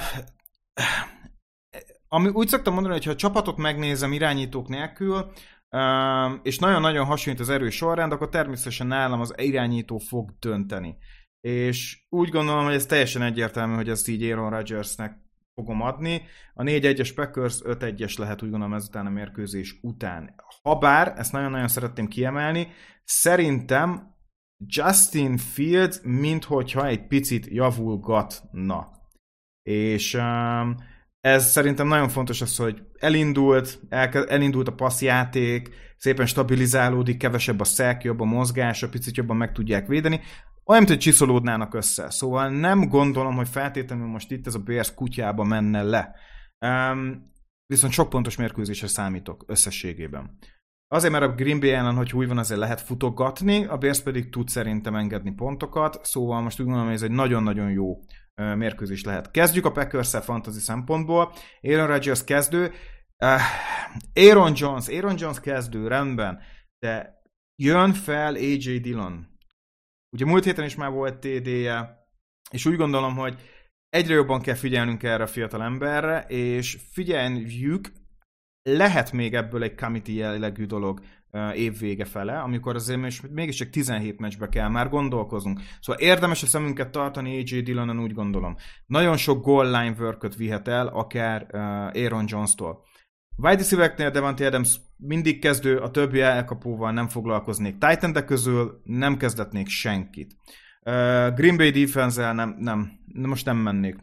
ami úgy szoktam mondani, hogy ha a csapatot megnézem irányítók nélkül, Um, és nagyon-nagyon hasonlít az erős sorrend, akkor természetesen nálam az irányító fog dönteni. És úgy gondolom, hogy ez teljesen egyértelmű, hogy ezt így Aaron Rodgersnek fogom adni. A négy egyes Packers öt egyes lehet, úgy gondolom, ezután a mérkőzés után. Habár, ezt nagyon-nagyon szeretném kiemelni, szerintem Justin Fields minthogyha egy picit javulgatna. És um, ez szerintem nagyon fontos az, hogy elindult, elke, elindult a passzjáték, szépen stabilizálódik, kevesebb a sack, jobb a mozgás, a picit jobban meg tudják védeni. Olyan, mint hogy csiszolódnának össze. Szóval nem gondolom, hogy feltétlenül most itt ez a Bears kutyába menne le. Um, viszont sok pontos mérkőzésre számítok összességében. Azért, mert a Green Bay ellen, hogy úgy van, azért lehet futogatni, a Bears pedig tud szerintem engedni pontokat, szóval most úgy gondolom, hogy ez egy nagyon-nagyon jó mérkőzés lehet. Kezdjük a Packers-szel fantasy szempontból. Aaron Rodgers kezdő. Uh, Aaron Jones, Aaron Jones kezdő, rendben, de jön fel á jé Dillon. Ugye múlt héten is már volt té dé-je, és úgy gondolom, hogy egyre jobban kell figyelnünk erre a fiatal emberre, és figyeljük, lehet még ebből egy committee jellegű dolog uh, évvége fele, amikor azért mégiscsak tizenhét meccsbe kell már gondolkoznunk. Szóval érdemes a szemünket tartani á jé Dillonon, úgy gondolom. Nagyon sok goal line work-öt vihet el, akár uh, Aaron Jones-tól. Wide receiver-eknél Davante Adams mindig kezdő, a többi elkapóval nem foglalkoznék. Tight endek közül nem kezdetnék senkit. Uh, Green Bay defense-el nem, nem, most nem mennék.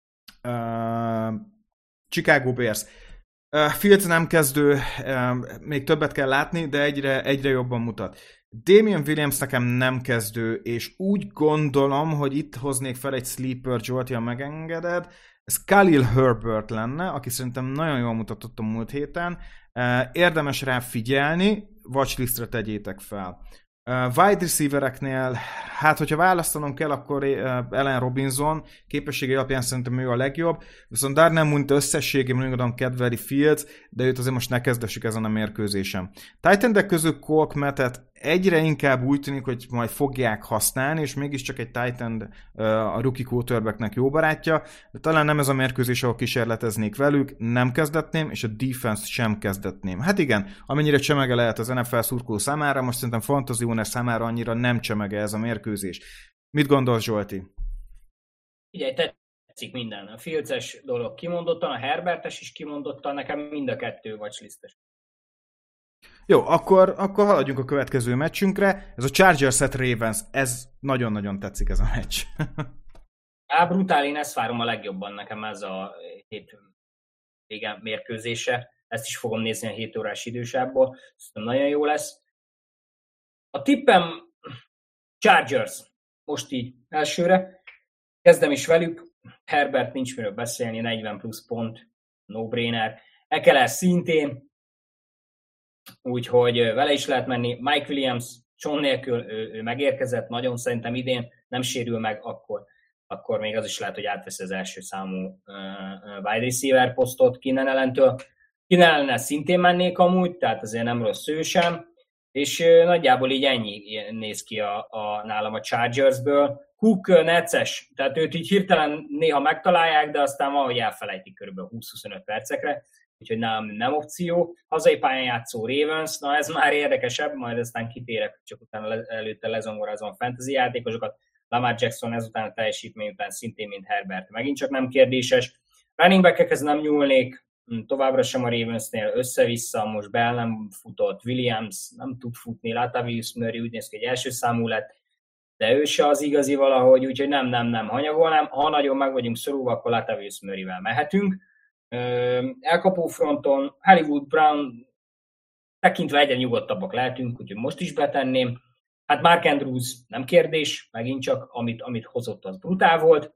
Uh, Chicago Bears. Uh, Fields nem kezdő, uh, még többet kell látni, de egyre, egyre jobban mutat. Damian Williams nekem nem kezdő, és úgy gondolom, hogy itt hoznék fel egy sleeper, Zsolti, ha megengeded. Ez Khalil Herbert lenne, aki szerintem nagyon jól mutatott a múlt héten. Uh, érdemes rá figyelni, watchlistre tegyétek fel. Uh, wide receivereknél, hát hogyha választanom kell, akkor uh, Allen Robinson képessége alapján szerintem ő a legjobb, viszont Darnell Mooney összességében úgy gondolom kedveli Fields, de őt azért most ne kezdessük ezen a mérkőzésen. Tight endek közül Cole Kmetet egyre inkább úgy tűnik, hogy majd fogják használni, és mégiscsak egy tight end a rookie quarterbacknek jó barátja, de talán nem ez a mérkőzés, ahol kísérleteznék velük, nem kezdetném, és a defense sem kezdetném. Hát igen, amennyire csemege lehet az en ef el szurkoló számára, most szerintem fantasy owner számára annyira nem csemege ez a mérkőzés. Mit gondolsz, Zsolti? Figyelj, tetszik minden. A Fields-es dolog kimondottan, a Herbertes is kimondottan, nekem mind a kettő watchlistes. Jó, akkor, akkor haladjunk a következő meccsünkre. Ez a Chargers at Ravens, ez nagyon-nagyon tetszik ez a meccs. Á, brutál, én ezt várom a legjobban nekem ez a hét vége mérkőzése. Ezt is fogom nézni a hét órás idősából. Szerintem nagyon jó lesz. A tippem Chargers. Most így elsőre. Kezdem is velük. Herbert nincs miről beszélni, negyven plusz pont, no-brainer. Ekeler szintén, úgyhogy vele is lehet menni. Mike Williams John nélkül ő, ő megérkezett, nagyon szerintem idén nem sérül meg, akkor, akkor még az is lehet, hogy átveszi az első számú uh, wide receiver posztot Keenan Allentől. Keenan Allen szintén mennék amúgy, tehát azért nem rossz ő sem, és uh, nagyjából így ennyi néz ki a, a, nálam a Chargersből. Cook necces, tehát őt így hirtelen néha megtalálják, de aztán valahogy elfelejtik körülbelül húsz-huszonöt percekre, úgyhogy nem, nem opció. Hazai pályán játszó Ravens, na ez már érdekesebb, majd aztán kitérek, csak utána előtte lezongorázom a fantasy játékosokat. Lamar Jackson ezután a teljesítmény után szintén, mint Herbert, megint csak nem kérdéses. Running back-ekhez nem nyúlnék, továbbra sem a Ravensnél össze-vissza, most Bell nem futott, Williams nem tud futni, Latavius Murray úgy néz ki, hogy első számú lett, de ő se az igazi valahogy, úgyhogy nem, nem, nem hanyagolnám. Ha nagyon meg vagyunk szorulva, akkor Latavius Murrayvel mehetünk. Elkapó fronton Hollywood Brown tekintve egyre nyugodtabbak lehetünk, úgyhogy most is betenném. Hát Mark Andrews nem kérdés, megint csak amit, amit hozott, az brutál volt.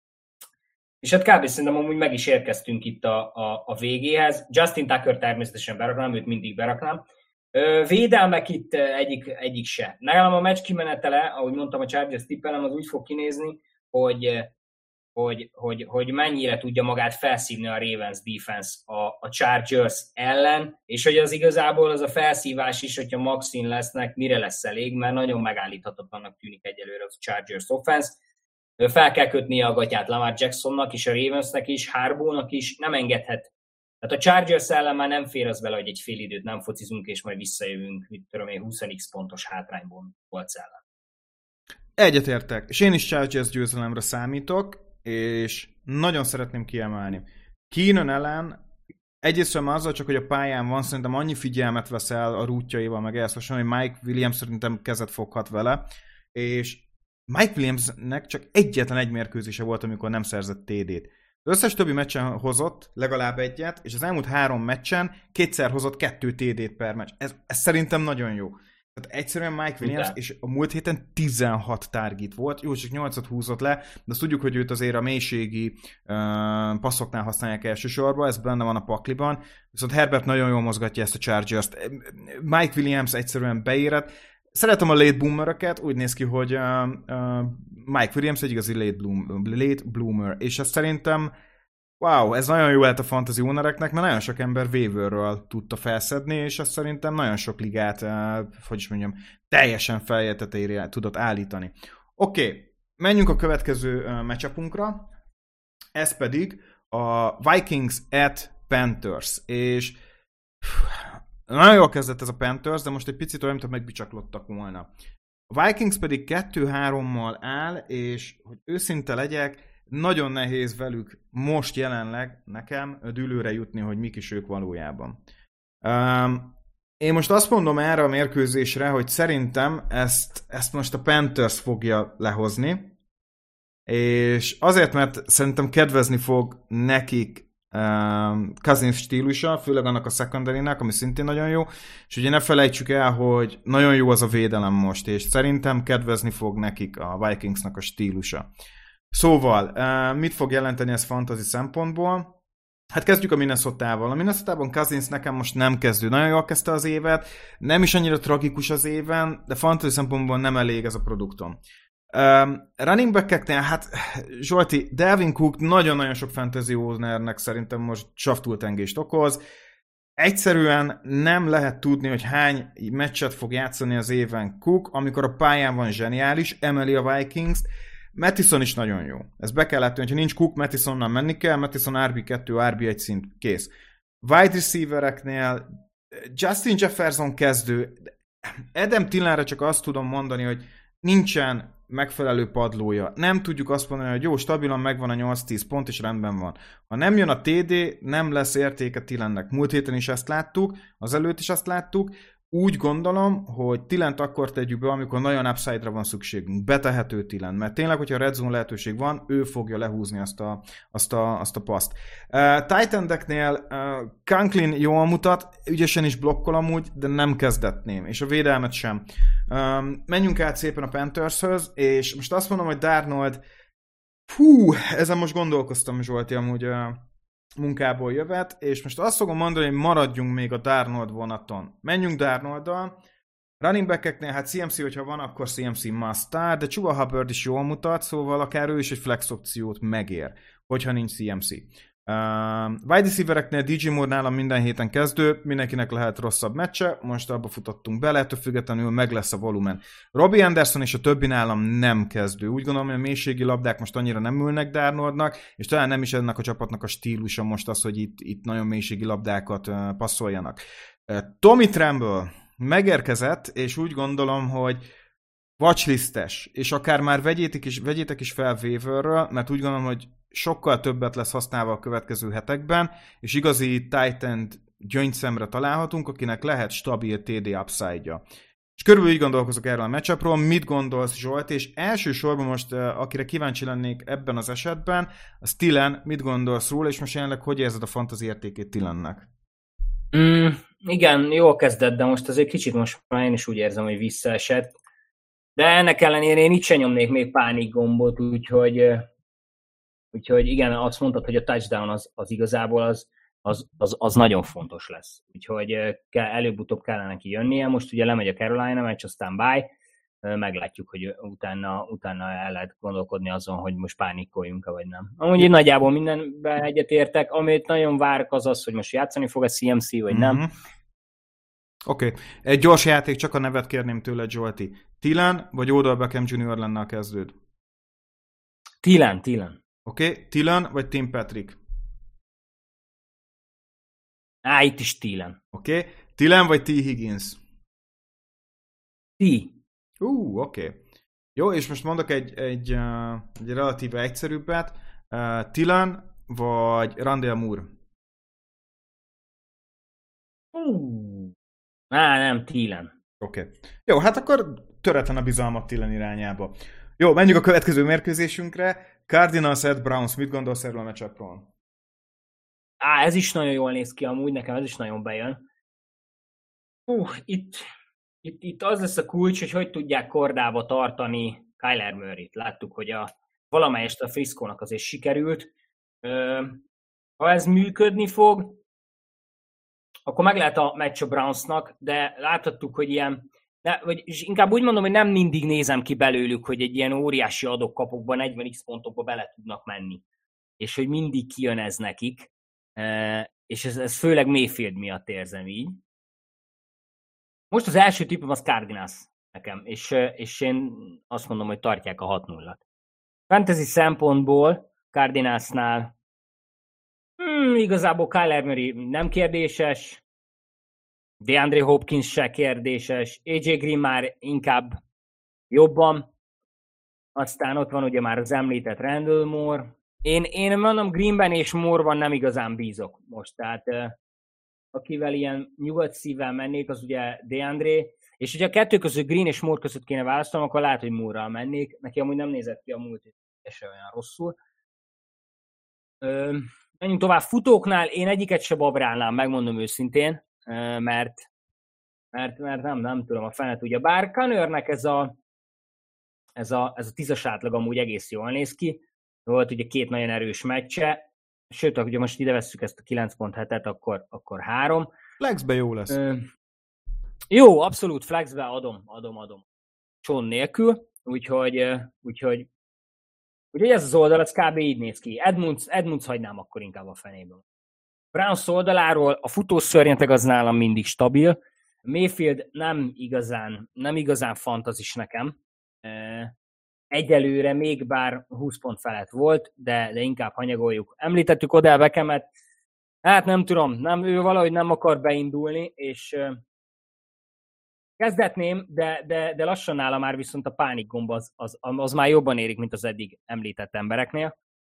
És hát kb. Szerintem amúgy meg is érkeztünk itt a, a, a végéhez. Justin Tucker természetesen beraknám, őt mindig beraknám. Védelmek itt egyik, egyik se. Nálam a meccs kimenetele, ahogy mondtam, a Chargers tippelem, az úgy fog kinézni, hogy, hogy, hogy, hogy mennyire tudja magát felszívni a Ravens defense a, a Chargers ellen, és hogy az igazából az a felszívás is, hogyha maxin lesznek, mire lesz elég, mert nagyon megállíthatatlannak tűnik egyelőre az a Chargers offense. Fel kell kötnie a gatyát Lamar Jacksonnak és a Ravensnek is, Harbaughnak is, nem engedhet. Tehát a Chargers ellen már nem fér az vele, hogy egy fél időt nem focizunk, és majd visszajövünk, mit tudom én, húsz x pontos hátrányból volt ellen. Egyetértek, és én is Chargers győzelemre számítok, és nagyon szeretném kiemelni. Keenan Allen egyrészt sem azzal csak, hogy a pályán van, szerintem annyi figyelmet vesz el a rútjaival, meg ehhez hasonló, hogy Mike Williams szerintem kezet foghat vele, és Mike Williamsnek csak egyetlen egy mérkőzése volt, amikor nem szerzett té dét. Az összes többi meccsen hozott legalább egyet, és az elmúlt három meccsen kétszer hozott kettő té dét per meccs. Ez, ez szerintem nagyon jó. Tehát egyszerűen Mike Williams, Után. És a múlt héten tizenhat target volt, jó, csak nyolcat húzott le, de azt tudjuk, hogy őt azért a mélységi uh, passzoknál használják elsősorban, ez benne van a pakliban, viszont Herbert nagyon jól mozgatja ezt a Chargers-t. Mike Williams egyszerűen beérett. Szeretem a late boomeröket, úgy néz ki, hogy uh, uh, Mike Williams egy igazi late, bloom, late bloomer, és ezt szerintem wow, ez nagyon jó lehet a fantasy ownereknek, mert nagyon sok ember waiverről tudta felszedni, és azt szerintem nagyon sok ligát, uh, hogy is mondjam, teljesen feljel tetejére tudott állítani. Oké, okay, menjünk a következő uh, matchupunkra, ez pedig a Vikings at Panthers, és nagyon jól kezdett ez a Panthers, de most egy picit olyan, mintha megbicsaklottak volna. A Vikings pedig kettő hárommal áll, és hogy őszinte legyek, nagyon nehéz velük most jelenleg nekem dűlőre jutni, hogy mik is ők valójában. Um, én most azt mondom erre a mérkőzésre, hogy szerintem ezt, ezt most a Panthers fogja lehozni, és azért, mert szerintem kedvezni fog nekik um, Cousins stílusa, főleg annak a secondary-nek, ami szintén nagyon jó, és ugye ne felejtsük el, hogy nagyon jó az a védelem most, és szerintem kedvezni fog nekik a Vikingsnak a stílusa. Szóval, uh, mit fog jelenteni ez fantasy szempontból? Hát kezdjük a Minnesotával. A Minnesotában Cousins nekem most nem kezdő. Nagyon jól kezdte az évet, nem is annyira tragikus az éven, de fantasy szempontból nem elég ez a produktom. Um, running back-eknél, hát Zsolti, Dalvin Cook nagyon-nagyon sok fantasy ownernek szerintem most saftultengést okoz. egyszerűen nem lehet tudni, hogy hány meccset fog játszani az éven Cook, amikor a pályán van zseniális, emeli a Vikings-t. Mattison is nagyon jó. Ez be kell látni, hogyha nincs Cook, Mattisonnal menni kell, Mattison er bé kettő, er bé egy szint, kész. Wide receivereknél Justin Jefferson kezdő. Adam Thielenre csak azt tudom mondani, hogy nincsen megfelelő padlója. Nem tudjuk azt mondani, hogy jó, stabilan megvan a nyolc-tíz pont, és rendben van. Ha nem jön a té dé, nem lesz értéke Thielennek. Múlt héten is ezt láttuk, az előtt is azt láttuk. Úgy gondolom, hogy Thielent akkor tegyük be, amikor nagyon upside-ra van szükségünk. Betehető Thielen, mert tényleg, hogyha red zone lehetőség van, ő fogja lehúzni azt a, azt a, azt a paszt. Uh, Titan-deknél uh, Conklin jól mutat, ügyesen is blokkol amúgy, de nem kezdetném, és a védelmet sem. Um, menjünk át szépen a Panthershöz, és most azt mondom, hogy Darnold, hú, ezen most gondolkoztam, Zsolti, amúgy uh, munkából jövet, és most azt fogom mondani, hogy maradjunk még a Darnold vonaton. Menjünk Darnolddal. Running back-eknél, hát cé em cé, hogyha van, akkor cé em cé must start, de Chuba Hubbard is jól mutat, szóval akár ő is egy flex opciót megér, hogyha nincs cé em cé. Uh, wide receivereknél dé jé Moore nálam minden héten kezdő, mindenkinek lehet rosszabb meccse, most abba futottunk bele, ettől függetlenül meg lesz a volumen. Robbie Anderson és a többi nálam nem kezdő. Úgy gondolom, hogy a mélységi labdák most annyira nem ülnek Darnoldnak, és talán nem is ennek a csapatnak a stílusa most az, hogy itt, itt nagyon mélységi labdákat uh, passzoljanak. Uh, Tommy Tremble megérkezett, és úgy gondolom, hogy watchlistes, és akár már vegyétek is, vegyétek is fel waiverről, mert úgy gondolom, hogy sokkal többet lesz használva a következő hetekben, és igazi Titan gyöngyszemre találhatunk, akinek lehet stabil té dé upside-ja. És körülbelül így gondolkozok erről a matchupról, mit gondolsz, Zsolt, és elsősorban most, akire kíváncsi lennék ebben az esetben, az Thielen, mit gondolsz róla, és most jelenleg hogy érzed a fantasy értékét Thielennek? Mm, igen, jól kezdett, de most azért kicsit most már én is úgy érzem, hogy visszaesett. De ennek ellenére én itt sem nyomnék még pánik gombot, úgyhogy Úgyhogy igen, azt mondtad, hogy a touchdown az, az igazából az, az, az, az nagyon fontos lesz. Úgyhogy kell, előbb-utóbb kellene neki jönnie. Most ugye lemegy a Carolina meccs, aztán bye. Meglátjuk, hogy utána, utána el lehet gondolkodni azon, hogy most pánikoljunk-e vagy nem. Amúgy én nagyjából mindenben egyetértek. Amit nagyon várok az az, hogy most játszani fog a cé em cé, vagy nem. Mm-hmm. Oké. Okay. Egy gyors játék, csak a nevet kérném tőled, Zsolti. Thielen vagy Odell Beckham junior lenne a kezdőd? Thielen, Thielen. Oké, okay. Thielen vagy Tim Patrick? Á, itt is Thielen. Oké. Okay. Thielen vagy T. Higgins? T. Ú, uh, oké. Okay. Jó, és most mondok egy, egy, uh, egy relatíve egyszerűbbet. Uh, Thielen vagy Rondale Moore? Uh. Á, nem, Thielen. Oké. Okay. Jó, hát akkor töretlen a bizalmat Thielen irányába. Jó, menjünk a következő mérkőzésünkre. Cardinals at Browns, mit gondolsz erről a matchupról? Á, ez is nagyon jól néz ki amúgy, nekem ez is nagyon bejön. Hú, itt, itt, itt az lesz a kulcs, hogy hogy tudják kordába tartani Kyler Murrayt. Láttuk, hogy a, valamelyest a Frisco-nak azért sikerült. Ö, ha ez működni fog, akkor meg lehet a meccs a Brownsnak, de láthattuk, hogy ilyen De, vagy, és inkább úgy mondom, hogy nem mindig nézem ki belőlük, hogy egy ilyen óriási adok-kapokban, negyven x pontokba bele tudnak menni. És hogy mindig kijön ez nekik. És ez, ez főleg Mayfield miatt érzem így. Most az első tippem az Cardinals nekem, és, és én azt mondom, hogy tartják a hat nullat. Fantasy szempontból Cardinalsnál hmm, igazából Kyler Murray nem kérdéses, DeAndre Hopkins se kérdéses, á jé Green már inkább jobban, aztán ott van ugye már az említett Randall Moore. Én, én mondom, Greenben és Moore-ban nem igazán bízok most, tehát uh, akivel ilyen nyugodt szívvel mennék, az ugye DeAndre, és ugye a kettő között, Green és Moore között kéne választanom, akkor lehet, hogy Moore-ral mennék. Neki amúgy nem nézett ki a múlt, se olyan rosszul. Uh, menjünk tovább. Futóknál én egyiket se babrálnám, megmondom őszintén, mert, mert, mert nem, nem tudom, a fene tudja. Bár Connernek ez a, ez a, ez a tízes átlag amúgy egész jól néz ki. Volt ugye két nagyon erős meccse, sőt, ugye most ide vesszük ezt a kilenc pont hetet, akkor, akkor három. Flexbe jó lesz. Ö, jó, abszolút flexbe adom, adom, adom. Sean nélkül, úgyhogy, úgyhogy, úgyhogy ez az oldal, ez kb. Így néz ki. Edmunds, Edmunds hagynám akkor inkább a fenében. Browns oldaláról a futószörnyetek az nálam mindig stabil. Mayfield nem igazán, nem igazán fantazis nekem. Egyelőre még bár húsz pont felett volt, de, de inkább hanyagoljuk. Említettük Odell Beckhamet, hát nem tudom, nem, ő valahogy nem akar beindulni, és kezdetném, de, de, de lassan nála már viszont a pánikgomb az, az, az már jobban érik, mint az eddig említett embereknél.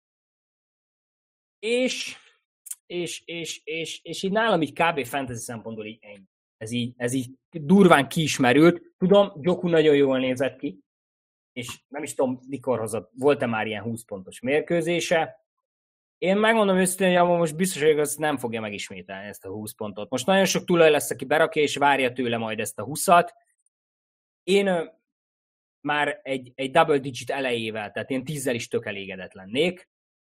És, és, és, és, és így nálam így kb. Fantasy szempontból így ennyi. Ez így, ez így durván kiismerült. Tudom, Joku nagyon jól nézett ki, és nem is tudom, mikor hozott, volt-e már ilyen húsz pontos mérkőzése. Én megmondom őszintén, hogy most biztos, hogy az nem fogja megismételni ezt a húsz pontot. Most nagyon sok tulaj lesz, aki berakja, és várja tőle majd ezt a húszat. Én ö, már egy, egy double digit elejével, tehát én tízzel is tök elégedett lennék,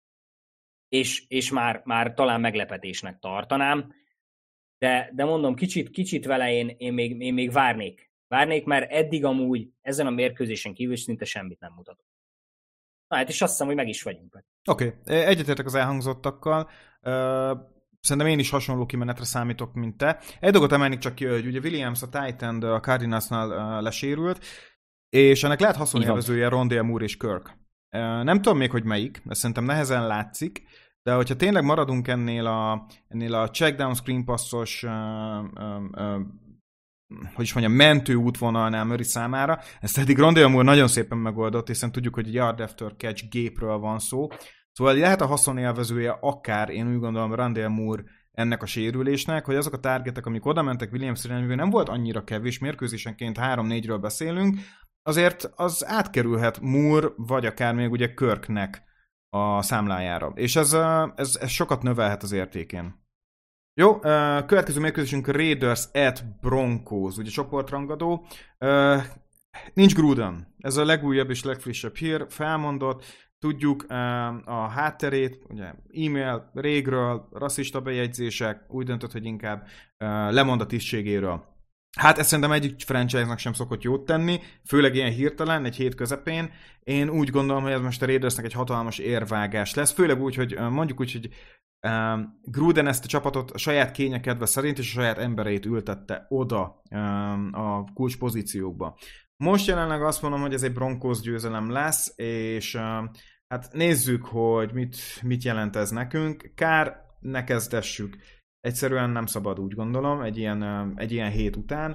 és, és már, már talán meglepetésnek tartanám. De, de mondom, kicsit, kicsit vele én, én, még, én még várnék. Várnék, mert eddig amúgy ezen a mérkőzésen kívül szinte semmit nem mutatott. Na hát, és azt hiszem, hogy meg is vagyunk. Oké, okay. Egyetértek az elhangzottakkal. Uh, szerintem én is hasonló kimenetre számítok, mint te. Egy dolgot emelnék csak ki, hogy ugye Williams a Titan a Cardinalsnál uh, lesérült, és ennek lehet haszonélvezője Rondale Moore és Kirk. Uh, nem tudom még, hogy melyik, ezt szerintem nehezen látszik, de hogyha tényleg maradunk ennél a, ennél a checkdown screen passos uh, uh, uh, hogy is mondjam, mentő útvonalnál Murray számára. Ezt eddig Rondale Moore nagyon szépen megoldott, hiszen tudjuk, hogy egy yard after catch gépről van szó. Szóval lehet a haszonélvezője akár, én úgy gondolom, Rondale Moore ennek a sérülésnek, hogy azok a targetek, amik oda mentek Williams-re, mivel nem volt annyira kevés, mérkőzésenként három-négyről beszélünk, azért az átkerülhet Moore, vagy akár még ugye Kirknek a számlájára. És ez, ez, ez sokat növelhet az értékén. Jó, uh, következő mérkőzésünk Raiders at Broncos, ugye csoportrangadó. Uh, nincs Gruden, ez a legújabb és legfrissebb hír, felmondott, tudjuk uh, a hátterét, ugye e-mail régről, rasszista bejegyzések, úgy döntött, hogy inkább uh, lemond a tisztségéről. Hát ezt szerintem egyik franchise-nak sem szokott jót tenni, főleg ilyen hirtelen, egy hét közepén. Én úgy gondolom, hogy ez most a Raidersnek egy hatalmas érvágás lesz, főleg úgy, hogy uh, mondjuk úgy, hogy Um, Gruden ezt a csapatot a saját kényekedve szerint és a saját embereit ültette oda um, a kulcs pozíciókba. Most jelenleg azt mondom, hogy ez egy Broncos győzelem lesz, és um, hát nézzük, hogy mit, mit jelent ez nekünk. Kár ne kezdessük. Egyszerűen nem szabad, úgy gondolom, egy ilyen, um, egy ilyen hét után.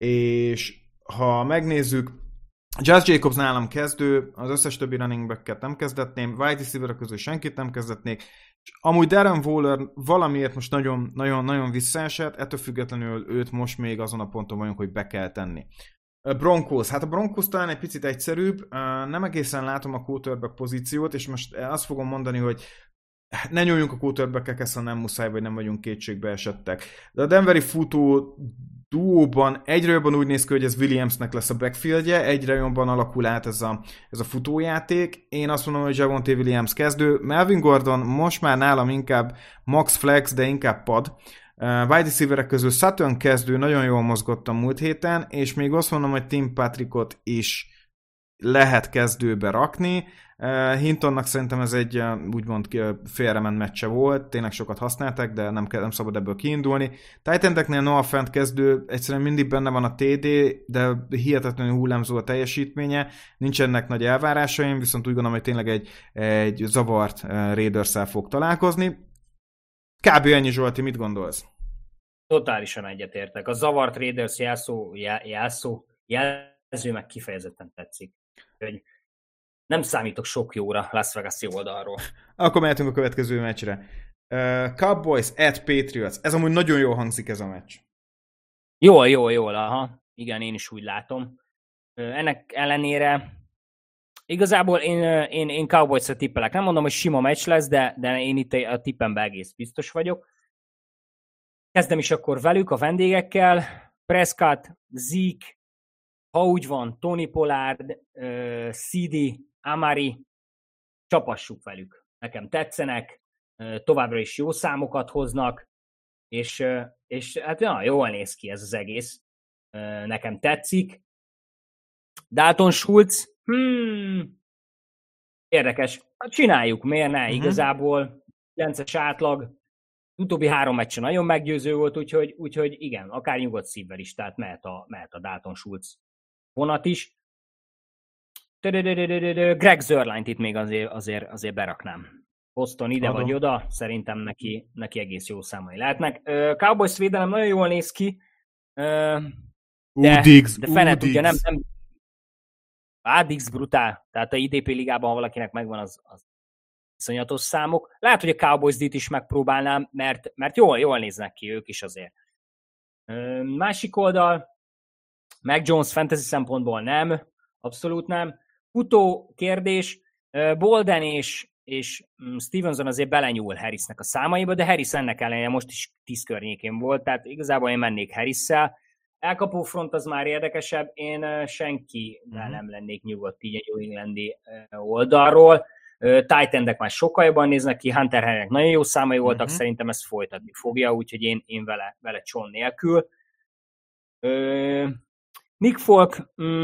És ha megnézzük, Josh Jacobs nálam kezdő, az összes többi running back-et nem kezdetném, wide receiver közül senkit nem kezdetnék, és amúgy Darren Waller valamiért most nagyon, nagyon, nagyon visszaesett, ettől függetlenül őt most még azon a ponton vagyunk, hogy be kell tenni. Broncos, hát a Broncos talán egy picit egyszerűbb, nem egészen látom a quarterback pozíciót, és most azt fogom mondani, hogy ne nyúljunk a quarterback-ekhez, ha nem muszáj, vagy nem vagyunk kétségbe esettek. De a denveri futó duóban egyre jobban úgy néz ki, hogy ez Williamsnek lesz a backfieldje, egyre jobban alakul át ez a, ez a futójáték. Én azt mondom, hogy Javonte Williams kezdő. Melvin Gordon most már nálam inkább max flex, de inkább pad. Uh, wide receiverek közül Sutton kezdő, nagyon jól mozgott a múlt héten, és még azt mondom, hogy Tim Patrickot is lehet kezdőbe rakni. Uh, Hintonnak szerintem ez egy uh, úgymond félrement meccse volt, tényleg sokat használták, de nem, nem szabad ebből kiindulni. Titan-eknél Noah Fant kezdő, egyszerűen mindig benne van a té dé, de hihetetlenül hullámzó a teljesítménye, nincsenek nagy elvárásaim, viszont úgy gondolom, hogy tényleg egy, egy zavart uh, Raiders-szel fog találkozni. Kb. Ennyi, Zsolti, mit gondolsz? Totálisan egyetértek. A zavart Raiders jelszó, jel, jelszó, jelző meg kifejezetten tetszik. Hogy nem számítok sok jóra Las Vegas-i oldalról. Akkor mehetünk a következő meccsre. Uh, Cowboys at Patriots. Ez amúgy nagyon jól hangzik ez a meccs. Jól, jól, jól, aha. Igen, én is úgy látom. Ennek ellenére igazából én, én, én Cowboys-ra tippelek. Nem mondom, hogy sima meccs lesz, de, de én itt a tippemben egész biztos vagyok. Kezdem is akkor velük, a vendégekkel. Prescott, Zeke, ha úgy van, Tony Pollard, uh, cé dé, Amari, csapassuk velük. Nekem tetszenek, uh, továbbra is jó számokat hoznak, és, uh, és hát ja, jól néz ki ez az egész. Uh, nekem tetszik. Dalton Schultz, hmm, érdekes. Hát csináljuk, miért ne? Uh-huh. Igazából kilences átlag, utóbbi három meccsen nagyon meggyőző volt, úgyhogy, úgyhogy igen, akár nyugodt szívvel is, tehát mehet a, mehet a Dalton Schultz vonat is. Greg Zuerleint itt még azért, azért, azért beraknám. Boston ide Adom. vagy oda, szerintem neki, neki egész jó számai lehetnek. Cowboys védelem nagyon jól néz ki, de, Diggs, de fene tudja, nem, Diggs. nem... Á, Diggs brutál, tehát a i dé pé ligában, ha valakinek megvan, az, az iszonyatos számok. Lehet, hogy a Cowboys D-t is megpróbálnám, mert, mert jól, jól néznek ki ők is azért. Másik oldal, Mac Jones fantasy szempontból nem, abszolút nem. Futó kérdés, Bolden és, és Stevenson azért belenyúl Harrisnek a számaiba, de Harris ennek ellenére most is tíz környékén volt, tehát igazából én mennék Harrisszel. Elkapó front az már érdekesebb, én senki mm-hmm. nem lennék nyugodt így a New Englandi oldalról. Tight endek már sokkal jobban néznek ki, Hunter Henrynek nagyon jó számai voltak, mm-hmm. szerintem ezt folytatni fogja, úgyhogy én, én vele, vele cson nélkül. Ö, Nick Folk, mm,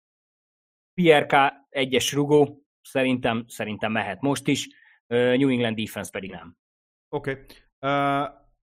pé er ká egyes rugó, szerintem, szerintem mehet most is, uh, New England defense pedig nem. Oké. Okay. Uh,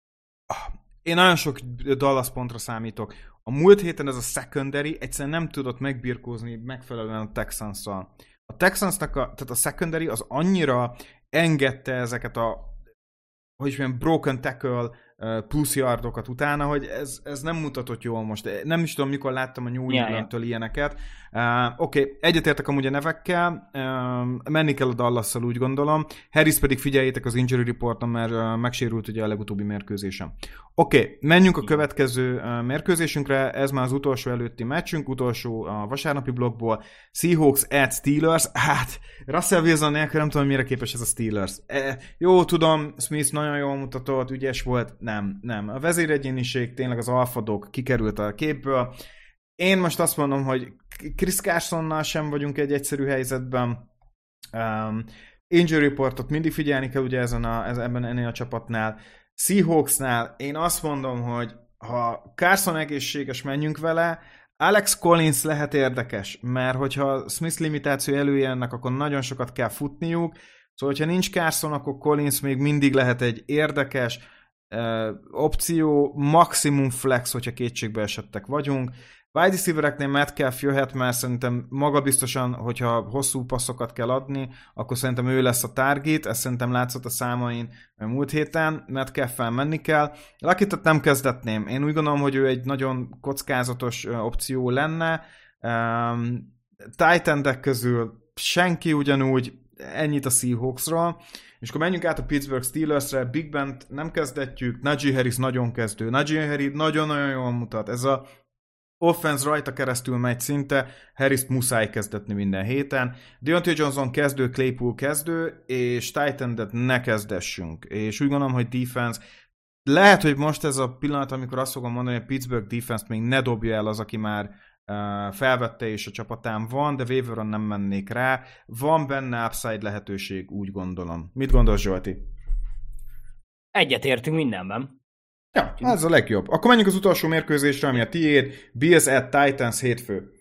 én nagyon sok Dallas pontra számítok. A múlt héten ez a secondary egyszerűen nem tudott megbirkózni megfelelően a Texans-szal. A Texansnak a, tehát a secondary az annyira engedte ezeket a, hogy is mondjam, broken tackle plusz yardokat utána, hogy ez, ez nem mutatott jól most. Nem is tudom, mikor láttam a New England-től ilyeneket. Uh, Oké, okay, egyetértek amúgy a nevekkel, uh, menni kell a Dallasszal, úgy gondolom. Harris pedig figyeljétek az injury reporton, mert uh, megsérült ugye a legutóbbi mérkőzésen. Oké, okay, menjünk a következő uh, mérkőzésünkre, ez már az utolsó előtti meccsünk, utolsó a vasárnapi blokkból. Seahawks at Steelers, hát Russell Wilson nélkül nem tudom, mire képes ez a Steelers. E, jó, tudom, Smith nagyon jól mutatott, ügyes volt, nem, nem. A vezéregyéniség, tényleg az alfadok kikerült a képből. Én most azt mondom, hogy Chris Carsonnal sem vagyunk egy egyszerű helyzetben. Um, injury reportot mindig figyelni kell ugye ezen a, ebben ennél a csapatnál. Seahawksnál én azt mondom, hogy ha Carson egészséges, menjünk vele. Alex Collins lehet érdekes, mert hogyha Smith limitáció előjönnek, akkor nagyon sokat kell futniuk. Szóval, hogyha nincs Carson, akkor Collins még mindig lehet egy érdekes uh, opció, maximum flex, hogyha kétségbe esettek vagyunk. Wide receivereknél Metcalf jöhet, mert szerintem magabiztosan, hogyha hosszú passzokat kell adni, akkor szerintem ő lesz a target, ez szerintem látszott a számain múlt héten, Metcalf-fel menni kell. Luckyt nem kezdetném, én úgy gondolom, hogy ő egy nagyon kockázatos opció lenne. Um, tight endek közül senki ugyanúgy, ennyit a Seahawksról. És akkor menjünk át a Pittsburgh Steelersre, Big Ben nem kezdetjük, Najee Harris nagyon kezdő, Najee Harris nagyon-nagyon jól mutat, ez a offense rajta keresztül megy szinte, Harris-t muszáj kezdetni minden héten. Deontay Johnson kezdő, Claypool kezdő, és tight endet ne kezdessünk. És úgy gondolom, hogy defense, lehet, hogy most ez a pillanat, amikor azt fogom mondani, hogy a Pittsburgh defense még ne dobja el az, aki már uh, felvette és a csapatán van, de waiveron nem mennék rá. Van benne upside lehetőség, úgy gondolom. Mit gondolsz, Zsolti? Egyetértünk mindenben. Ja, ez a legjobb. Akkor menjünk az utolsó mérkőzésre, ami a tiéd. Bills at Titans hétfő.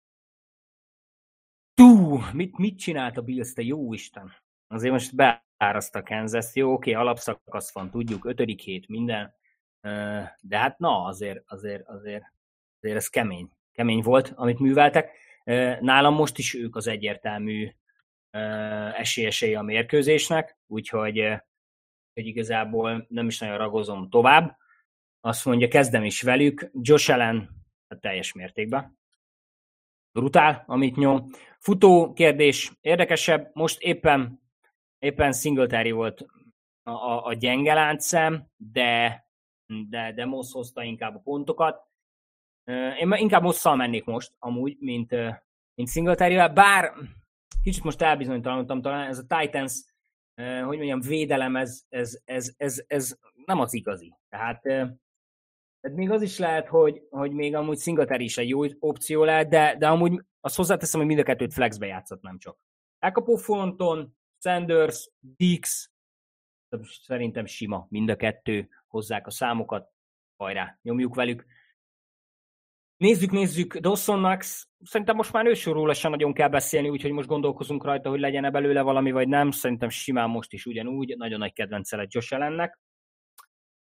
Tú, mit, mit csinált a Bills, te jó Isten? Azért most beáraszta Kansas-t. Jó, oké, alapszakasz van, tudjuk, ötödik hét, minden. De hát na, azért, azért, azért, azért ez kemény. Kemény volt, amit műveltek. Nálam most is ők az egyértelmű esélyesei a mérkőzésnek, úgyhogy hogy igazából nem is nagyon ragozom tovább. Azt mondja, kezdem is velük. Josh Allen a teljes mértékben. Brutál, amit nyom. Futó kérdés érdekesebb. Most éppen, éppen Singletary volt a, a, a gyenge láncszem, de, de, de Moss hozta inkább a pontokat. Én inkább Mosszal mennék most, amúgy, mint, mint Singletary-vel, bár kicsit most elbizonytalanodtam talán, ez a Titans hogy mondjam, védelem, ez, ez, ez, ez, ez nem az igazi. Tehát, tehát még az is lehet, hogy, hogy még amúgy Singletary is egy jó opció lehet, de, de amúgy azt hozzáteszem, hogy mind a kettőt flexbe játszott, nem csak. Elkapó fronton, Sanders, Dix, szerintem sima, mind a kettő, hozzák a számokat, hajrá, nyomjuk velük. Nézzük, nézzük, Dawson Knox, szerintem most már ősről sem nagyon kell beszélni, úgyhogy most gondolkozunk rajta, hogy legyen-e belőle valami, vagy nem. Szerintem simán most is ugyanúgy, nagyon nagy kedvence lett Josh Allennek.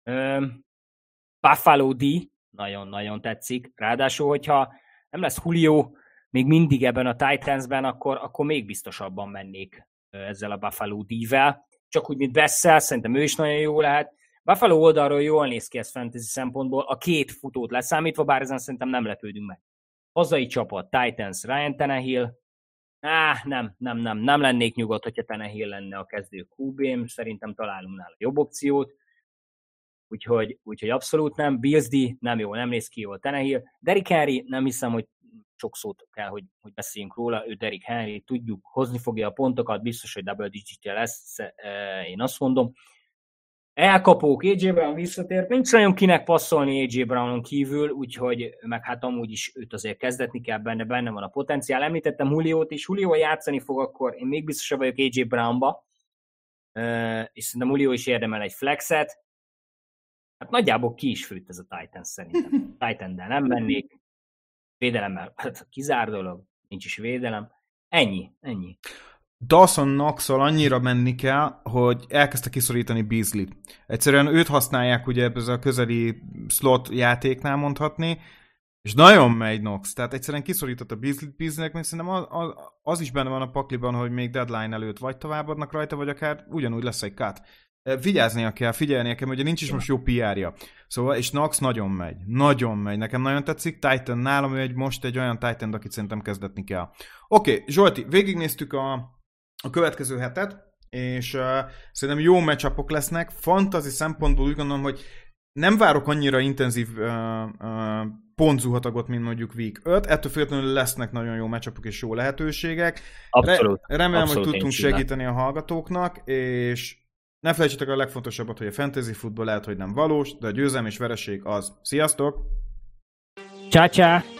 Buffalo D, nagyon-nagyon tetszik. Ráadásul, hogyha nem lesz Julio még mindig ebben a Titansben, akkor, akkor még biztosabban mennék ezzel a Buffalo D-vel. Csak úgy, mint Bessel, szerintem ő is nagyon jó lehet. Buffalo oldalról jól néz ki ez fantasy szempontból, a két futót leszámítva, bár ezen szerintem nem lepődünk meg. Hazai csapat, Titans, Ryan Tannehill. Á, nem, nem, nem, nem lennék nyugodt, hogyha Tannehill lenne a kezdő kú bém, szerintem találunk nála jobb opciót. Úgyhogy, úgyhogy abszolút nem. Bills D, nem jó, nem néz ki jól Tannehill. Derrick Henry, nem hiszem, hogy sok szót kell, hogy, hogy beszéljünk róla. Ő Derrick Henry, tudjuk, hozni fogja a pontokat, biztos, hogy double digitje lesz, én azt mondom. Elkapók, á jé Brown visszatért, nincs nagyon kinek passzolni á jé Brownon kívül, úgyhogy meg hát amúgy is őt azért kezdetni kell benne, benne van a potenciál. Említettem Juliót is, Julio játszani fog, akkor én még biztosabb vagyok á jé Brownba, és szerintem Julio is érdemel egy flexet. Hát nagyjából ki is főtt ez a Titans szerintem. Titan-del nem mennék, védelemmel, hát kizár dolog, nincs is védelem. Ennyi, ennyi. Dawson Knox-szal annyira menni kell, hogy elkezdte kiszorítani Beasley-t. Egyszerűen őt használják ugye ebben a közeli slot játéknál mondhatni, és nagyon megy Knox. Tehát egyszerűen kiszorított a Beasley-t, Beasley-nek, mert szerintem az, az, az is benne van a pakliban, hogy még deadline előtt vagy továbbadnak rajta, vagy akár ugyanúgy lesz egy cut. Vigyáznia kell, figyelnie kell, ugye nincs is most jó pé er-ja. Szóval, és Knox nagyon megy. Nagyon megy. Nekem nagyon tetszik. Titan nálam ő egy, most egy olyan Titan, akit szerintem kezdetni kell. Oké, okay, Zsolti, végignéztük a, a következő hetet, és uh, szerintem jó matchupok lesznek. Fantasy szempontból úgy gondolom, hogy nem várok annyira intenzív uh, uh, pontzuhatagot, mint mondjuk week öt. Ettől függetlenül lesznek nagyon jó matchupok és jó lehetőségek. Abszolút. Re- remélem, Abszolút hogy tudtunk segíteni a hallgatóknak, és ne felejtsétek a legfontosabbat, hogy a fantasy futball lehet, hogy nem valós, de a győzelem és vereség az. Sziasztok! Csá-csá!